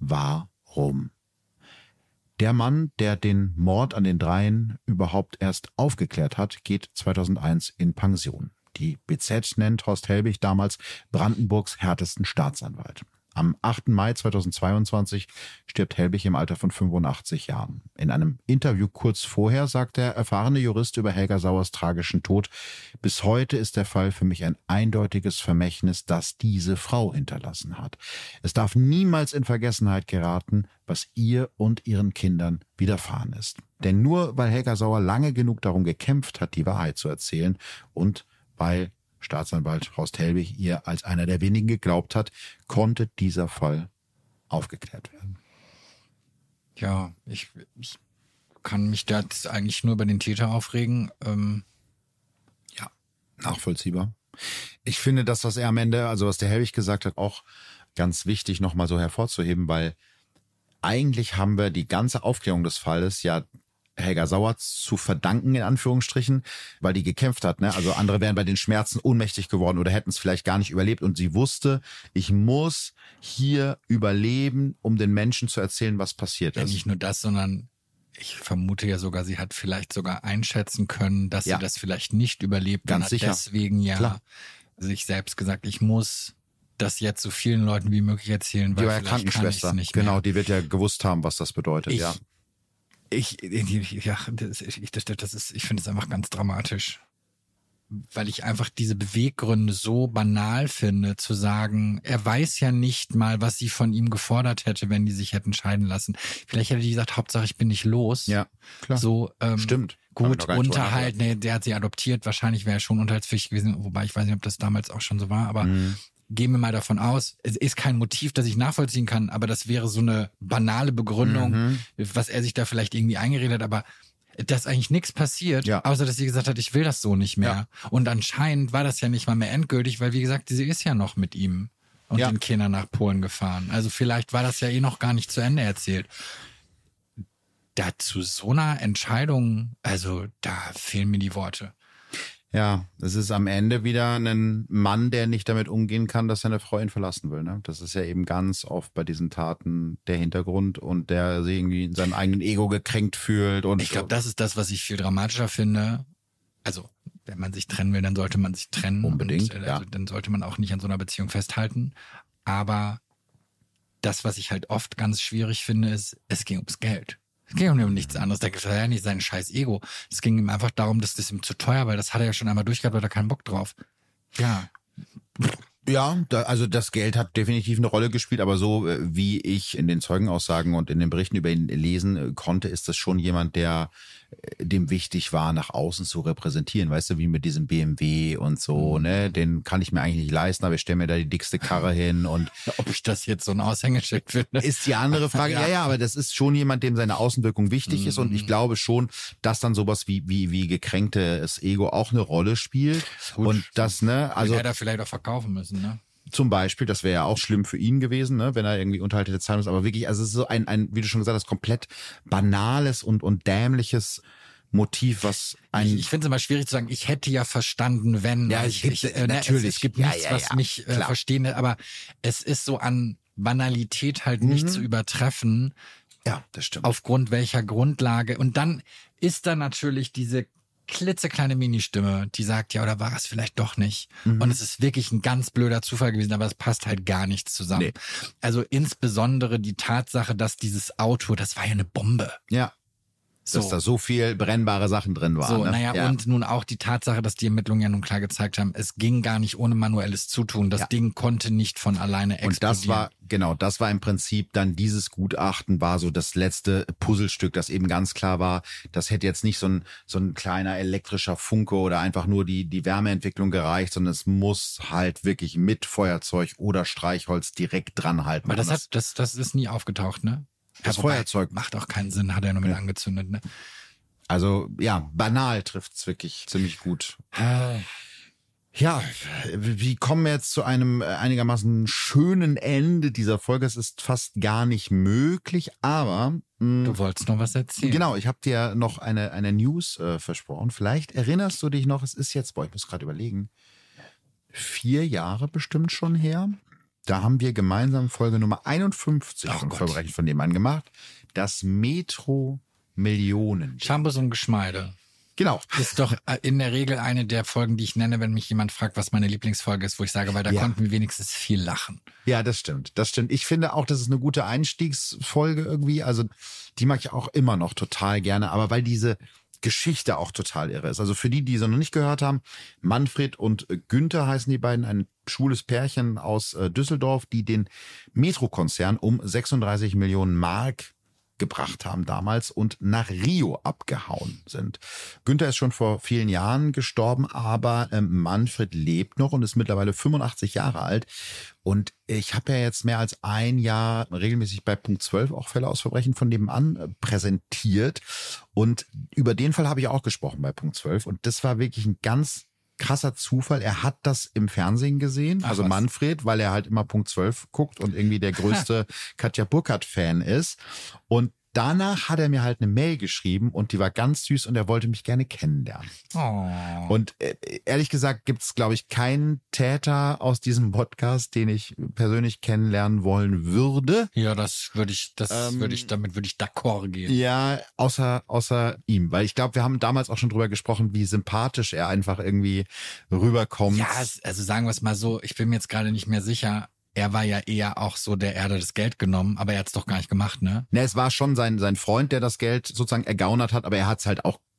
Warum? Der Mann, der den Mord an den Dreien überhaupt erst aufgeklärt hat, geht zweitausendeins in Pension. Die B Z nennt Horst Helbig damals Brandenburgs härtesten Staatsanwalt. Am achten Mai zweitausendzweiundzwanzig stirbt Helbig im Alter von fünfundachtzig Jahren. In einem Interview kurz vorher sagt der erfahrene Jurist über Helga Sauers tragischen Tod: Bis heute ist der Fall für mich ein eindeutiges Vermächtnis, das diese Frau hinterlassen hat. Es darf niemals in Vergessenheit geraten, was ihr und ihren Kindern widerfahren ist. Denn nur weil Helga Sauer lange genug darum gekämpft hat, die Wahrheit zu erzählen und weil Staatsanwalt Horst Helbig ihr als einer der wenigen geglaubt hat, konnte dieser Fall aufgeklärt werden. Ja, ich, ich kann mich da jetzt eigentlich nur über den Täter aufregen. Ähm, Ja, nachvollziehbar. Ich finde das, was er am Ende, also was der Helbig gesagt hat, auch ganz wichtig nochmal so hervorzuheben, weil eigentlich haben wir die ganze Aufklärung des Falles ja Helga Sauer zu verdanken, in Anführungsstrichen, weil die gekämpft hat. Ne? Also andere wären bei den Schmerzen ohnmächtig geworden oder hätten es vielleicht gar nicht überlebt. Und sie wusste, ich muss hier überleben, um den Menschen zu erzählen, was passiert ja, ist. nicht nur das, sondern ich vermute ja sogar, sie hat vielleicht sogar einschätzen können, dass Ja. sie das vielleicht nicht überlebt. Ganz und hat sicher. deswegen ja Klar. sich selbst gesagt, ich muss das jetzt so vielen Leuten wie möglich erzählen, Die weil war ja vielleicht kann ich Krankenschwester. es nicht Genau, mehr. die wird ja gewusst haben, was das bedeutet. Ich, ja. ich, ich, ja, das, ich, das, das ist, ich finde es einfach ganz dramatisch. weil ich einfach diese Beweggründe so banal finde, zu sagen, er weiß ja nicht mal, was sie von ihm gefordert hätte, wenn die sich hätten scheiden lassen. Vielleicht hätte die gesagt, Hauptsache ich bin nicht los. Ja, klar. So, ähm, Stimmt. Gut, Unterhalt, nee, der hat sie adoptiert, wahrscheinlich wäre er schon unterhaltspflichtig gewesen, wobei ich weiß nicht, ob das damals auch schon so war, aber mhm. gehen wir mal davon aus, es ist kein Motiv, das ich nachvollziehen kann, aber das wäre so eine banale Begründung, mhm. was er sich da vielleicht irgendwie eingeredet hat, aber dass eigentlich nichts passiert, ja. außer dass sie gesagt hat, ich will das so nicht mehr. Ja. Und anscheinend war das ja nicht mal mehr endgültig, weil wie gesagt, sie ist ja noch mit ihm und ja. den Kindern nach Polen gefahren. Also vielleicht war das ja eh noch gar nicht zu Ende erzählt. Da zu so einer Entscheidung, also da fehlen mir die Worte. Ja, es ist am Ende wieder ein Mann, der nicht damit umgehen kann, dass seine Frau ihn verlassen will. Ne? Das ist ja eben ganz oft bei diesen Taten der Hintergrund und der sich irgendwie in seinem eigenen Ego gekränkt fühlt. Und ich glaube, das ist das, was ich viel dramatischer finde. Also, wenn man sich trennen will, dann sollte man sich trennen. Unbedingt, und, äh, ja. also, dann sollte man auch nicht an so einer Beziehung festhalten. Aber das, was ich halt oft ganz schwierig finde, ist, es ging ums Geld. Es ging um nichts anderes. Da gibt es ja nicht sein scheiß Ego. Es ging ihm einfach darum, dass das ihm zu teuer, weil das hat er ja schon einmal durchgehabt, weil er keinen Bock drauf. Ja. Ja, da, also das Geld hat definitiv eine Rolle gespielt, aber so wie ich in den Zeugenaussagen und in den Berichten über ihn lesen konnte, ist das schon jemand, der dem wichtig war, nach außen zu repräsentieren. Weißt du, wie mit diesem B M W und so, ne? Den kann ich mir eigentlich nicht leisten, aber ich stelle mir da die dickste Karre hin und ob ich das jetzt so ein Aushängeschild finde, ist die andere Frage. Ja, ja, aber das ist schon jemand, dem seine Außenwirkung wichtig mhm. ist und ich glaube schon, dass dann sowas wie wie wie gekränktes Ego auch eine Rolle spielt. Gut. Und das, ne, also hätte er vielleicht auch verkaufen müssen, ne? Zum Beispiel, das wäre ja auch schlimm für ihn gewesen, ne, wenn er irgendwie Unterhalt hätte zahlen müssen. Aber wirklich, also es ist so ein, ein, wie du schon gesagt hast, komplett banales und, und dämliches Motiv, was ein... Ich, ich finde es immer schwierig zu sagen, ich hätte ja verstanden, wenn... Ja, ich, ich, ich, äh, natürlich. Es, es gibt ja, nichts, ja, was ja, mich äh, verstehen, aber es ist so an Banalität halt mhm. nicht zu übertreffen. Ja, das stimmt. Aufgrund welcher Grundlage. Und dann ist da natürlich diese klitzekleine Ministimme, die sagt, ja, oder war es vielleicht doch nicht? Mhm. Und es ist wirklich ein ganz blöder Zufall gewesen, aber es passt halt gar nichts zusammen. Nee. Also insbesondere die Tatsache, dass dieses Auto, das war ja eine Bombe. Ja. So. Dass da so viel brennbare Sachen drin waren. So, ne? naja, ja. und nun auch die Tatsache, dass die Ermittlungen ja nun klar gezeigt haben, es ging gar nicht ohne manuelles Zutun. Das ja. Ding konnte nicht von alleine explodieren. Und das war, genau, das war im Prinzip dann dieses Gutachten war so das letzte Puzzlestück, das eben ganz klar war, das hätte jetzt nicht so ein, so ein kleiner elektrischer Funke oder einfach nur die, die Wärmeentwicklung gereicht, sondern es muss halt wirklich mit Feuerzeug oder Streichholz direkt dran halten. Aber das hat, das, das ist nie aufgetaucht, ne? Das ja, Feuerzeug macht auch keinen Sinn, hat er nur mit ja. angezündet, ne? Also, ja, banal trifft's wirklich ziemlich gut. Ja, wir kommen jetzt zu einem einigermaßen schönen Ende dieser Folge. Es ist fast gar nicht möglich, aber... Mh, du wolltest noch was erzählen. Genau, ich habe dir noch eine, eine News äh, versprochen. Vielleicht erinnerst du dich noch, es ist jetzt, boah, ich muss gerade überlegen, vier Jahre bestimmt schon her. Da haben wir gemeinsam Folge Nummer einundfünfzig oh von Gott. Verbrechen von nebenan gemacht. Das Metro Millionen. Schambus und Geschmeide. Genau. Ist doch in der Regel eine der Folgen, die ich nenne, wenn mich jemand fragt, was meine Lieblingsfolge ist, wo ich sage, weil da ja. konnten wir wenigstens viel lachen. Ja, das stimmt. Das stimmt. Ich finde auch, das ist eine gute Einstiegsfolge irgendwie. Also die mag ich auch immer noch total gerne. Aber weil diese Geschichte auch total irre ist. Also für die, die sie noch nicht gehört haben, Manfred und Günther heißen die beiden, ein schwules Pärchen aus Düsseldorf, die den Metro-Konzern um sechsunddreißig Millionen Mark gebracht haben damals und nach Rio abgehauen sind. Günther ist schon vor vielen Jahren gestorben, aber äh, Manfred lebt noch und ist mittlerweile fünfundachtzig Jahre alt. Und ich habe ja jetzt mehr als ein Jahr regelmäßig bei Punkt zwölf auch Fälle aus Verbrechen von nebenan äh, präsentiert. Und über den Fall habe ich auch gesprochen bei Punkt zwölf. Und das war wirklich ein ganz krasser Zufall. Er hat das im Fernsehen gesehen, Ach, also was? Manfred, weil er halt immer Punkt zwölf guckt und irgendwie der größte Katja Burkhardt-Fan ist. Und danach hat er mir halt eine Mail geschrieben und die war ganz süß und er wollte mich gerne kennenlernen. Oh. Und äh, ehrlich gesagt gibt es, glaube ich, keinen Täter aus diesem Podcast, den ich persönlich kennenlernen wollen würde. Ja, das würde ich, das Ähm, würde ich, damit würde ich d'accord gehen. Ja, außer außer ihm, weil ich glaube, wir haben damals auch schon drüber gesprochen, wie sympathisch er einfach irgendwie rüberkommt. Ja, es, also sagen wir es mal so, ich bin mir jetzt gerade nicht mehr sicher. Er war ja eher auch so, der Erde das Geld genommen, aber er hat es doch gar nicht gemacht, ne? Ne, es war schon sein sein Freund, der das Geld sozusagen ergaunert hat, aber er hat es halt auch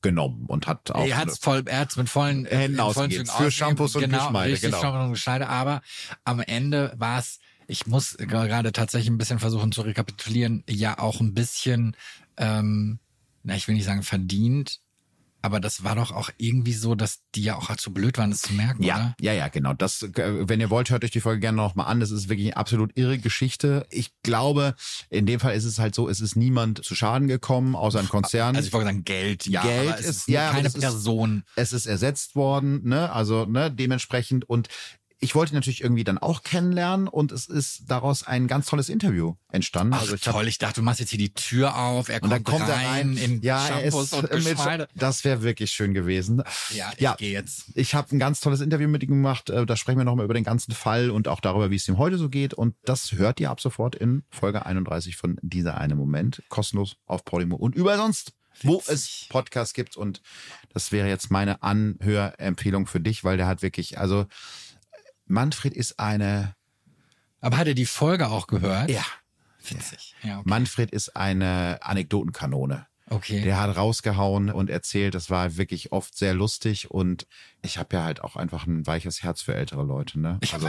genommen und hat auch Er hat's voll, er hat's mit vollen Händen ausgegeben. Für Shampoos und genau, Geschmeide, richtig, genau. Shampoos und Geschmeide, aber am Ende war es, ich muss gerade tatsächlich ein bisschen versuchen zu rekapitulieren, ja auch ein bisschen, ähm, na, ich will nicht sagen verdient, aber das war doch auch irgendwie so, dass die ja auch zu blöd waren, das zu merken, Ja, oder? ja, ja, genau. Das, äh, wenn ihr wollt, hört euch die Folge gerne noch mal an. Das ist wirklich eine absolut irre Geschichte. Ich glaube, in dem Fall ist es halt so, es ist niemand zu Schaden gekommen, außer ein Konzern. Also ich wollte sagen Geld, ja, Geld aber es ist- ist, ja, aber keine es ist- Person. Es ist ersetzt worden, ne? Also, ne, dementsprechend. Und ich wollte ihn natürlich irgendwie dann auch kennenlernen und es ist daraus ein ganz tolles Interview entstanden. Ach also ich hab, toll, ich dachte, du machst jetzt hier die Tür auf, er und kommt, dann kommt er rein in ja, er Shampoos ist und mit, Geschmeide. das wäre wirklich schön gewesen. Ja, ich Ja. gehe jetzt. Ich habe ein ganz tolles Interview mit ihm gemacht. Äh, Da sprechen wir nochmal über den ganzen Fall und auch darüber, wie es ihm heute so geht. Und das hört ihr ab sofort in Folge einunddreißig von Dieser eine Moment. Kostenlos auf Podimo und überall sonst, wo Witzig. es Podcasts gibt. Und das wäre jetzt meine Anhörempfehlung für dich, weil der hat wirklich, also Manfred ist eine, Aber hat er die Folge auch gehört? ja, Witzig. Ja, okay. Manfred ist eine Anekdotenkanone. okay. Der hat rausgehauen und erzählt, das war wirklich oft sehr lustig und ich habe ja halt auch einfach ein weiches Herz für ältere Leute, ne? Also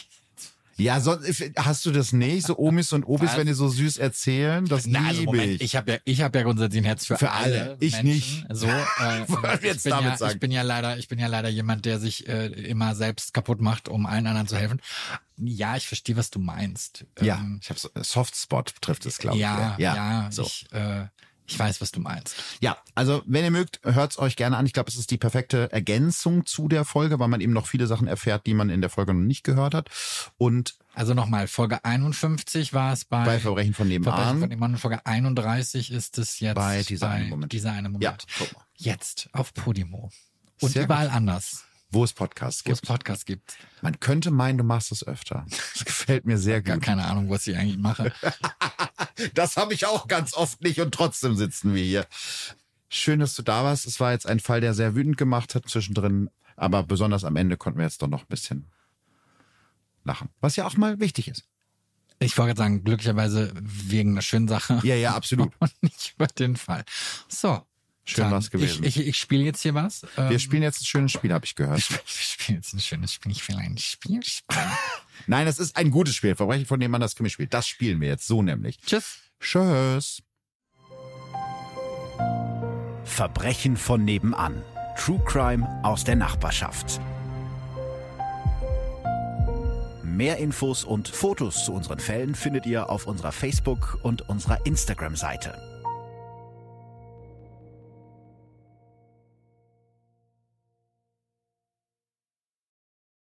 ja, sonst hast du das nicht, so Omis und Obis, Was? wenn die so süß erzählen, das Na, also liebe Moment, ich. ich habe ja, ich habe ja grundsätzlich ein Herz für, Für alle. Ich Menschen. nicht. So, äh, Wollen wir ich jetzt bin damit ja, sagen? ich bin ja leider, ich bin ja leider jemand, der sich äh, immer selbst kaputt macht, um allen anderen zu helfen. Ja, ich verstehe, was du meinst. Ja, Ähm, ich habe so Softspot trifft es, glaube ich. ja, ja, ja, so. ich, äh, ich weiß, was du meinst. Ja, also wenn ihr mögt, hört's euch gerne an. Ich glaube, es ist die perfekte Ergänzung zu der Folge, weil man eben noch viele Sachen erfährt, die man in der Folge noch nicht gehört hat. Und Also nochmal, Folge einundfünfzig war es bei, bei Verbrechen von Verbrechen nebenan, von nebenan. Folge einunddreißig ist es jetzt bei dieser eine Moment. dieser eine Moment. Ja, guck mal. Jetzt auf Podimo. Und Sehr überall anders, wo es Podcasts wo es gibt. Podcasts gibt. Man könnte meinen, du machst es öfter. Das gefällt mir sehr Gar gut. keine Ahnung, was ich eigentlich mache. Das habe ich auch ganz oft nicht und trotzdem sitzen wir hier. Schön, dass du da warst. Es war jetzt ein Fall, der sehr wütend gemacht hat zwischendrin, aber besonders am Ende konnten wir jetzt doch noch ein bisschen lachen. Was ja auch mal wichtig ist. Ich wollte gerade sagen, glücklicherweise wegen einer schönen Sache. Ja, ja, absolut. Und nicht über den Fall. So. Schön dann, was gewesen. Ich, ich, ich spiele jetzt hier was. Wir Ähm, spielen jetzt ein schönes Spiel, habe ich gehört. wir spielen jetzt ein schönes Spiel. Ich will ein Spiel spielen. Nein, das ist ein gutes Spiel. Verbrechen von nebenan, das Krimispiel. Das spielen wir jetzt so nämlich. Tschüss. Tschüss. Verbrechen von nebenan. True Crime aus der Nachbarschaft. Mehr Infos und Fotos zu unseren Fällen findet ihr auf unserer Facebook- und unserer Instagram-Seite.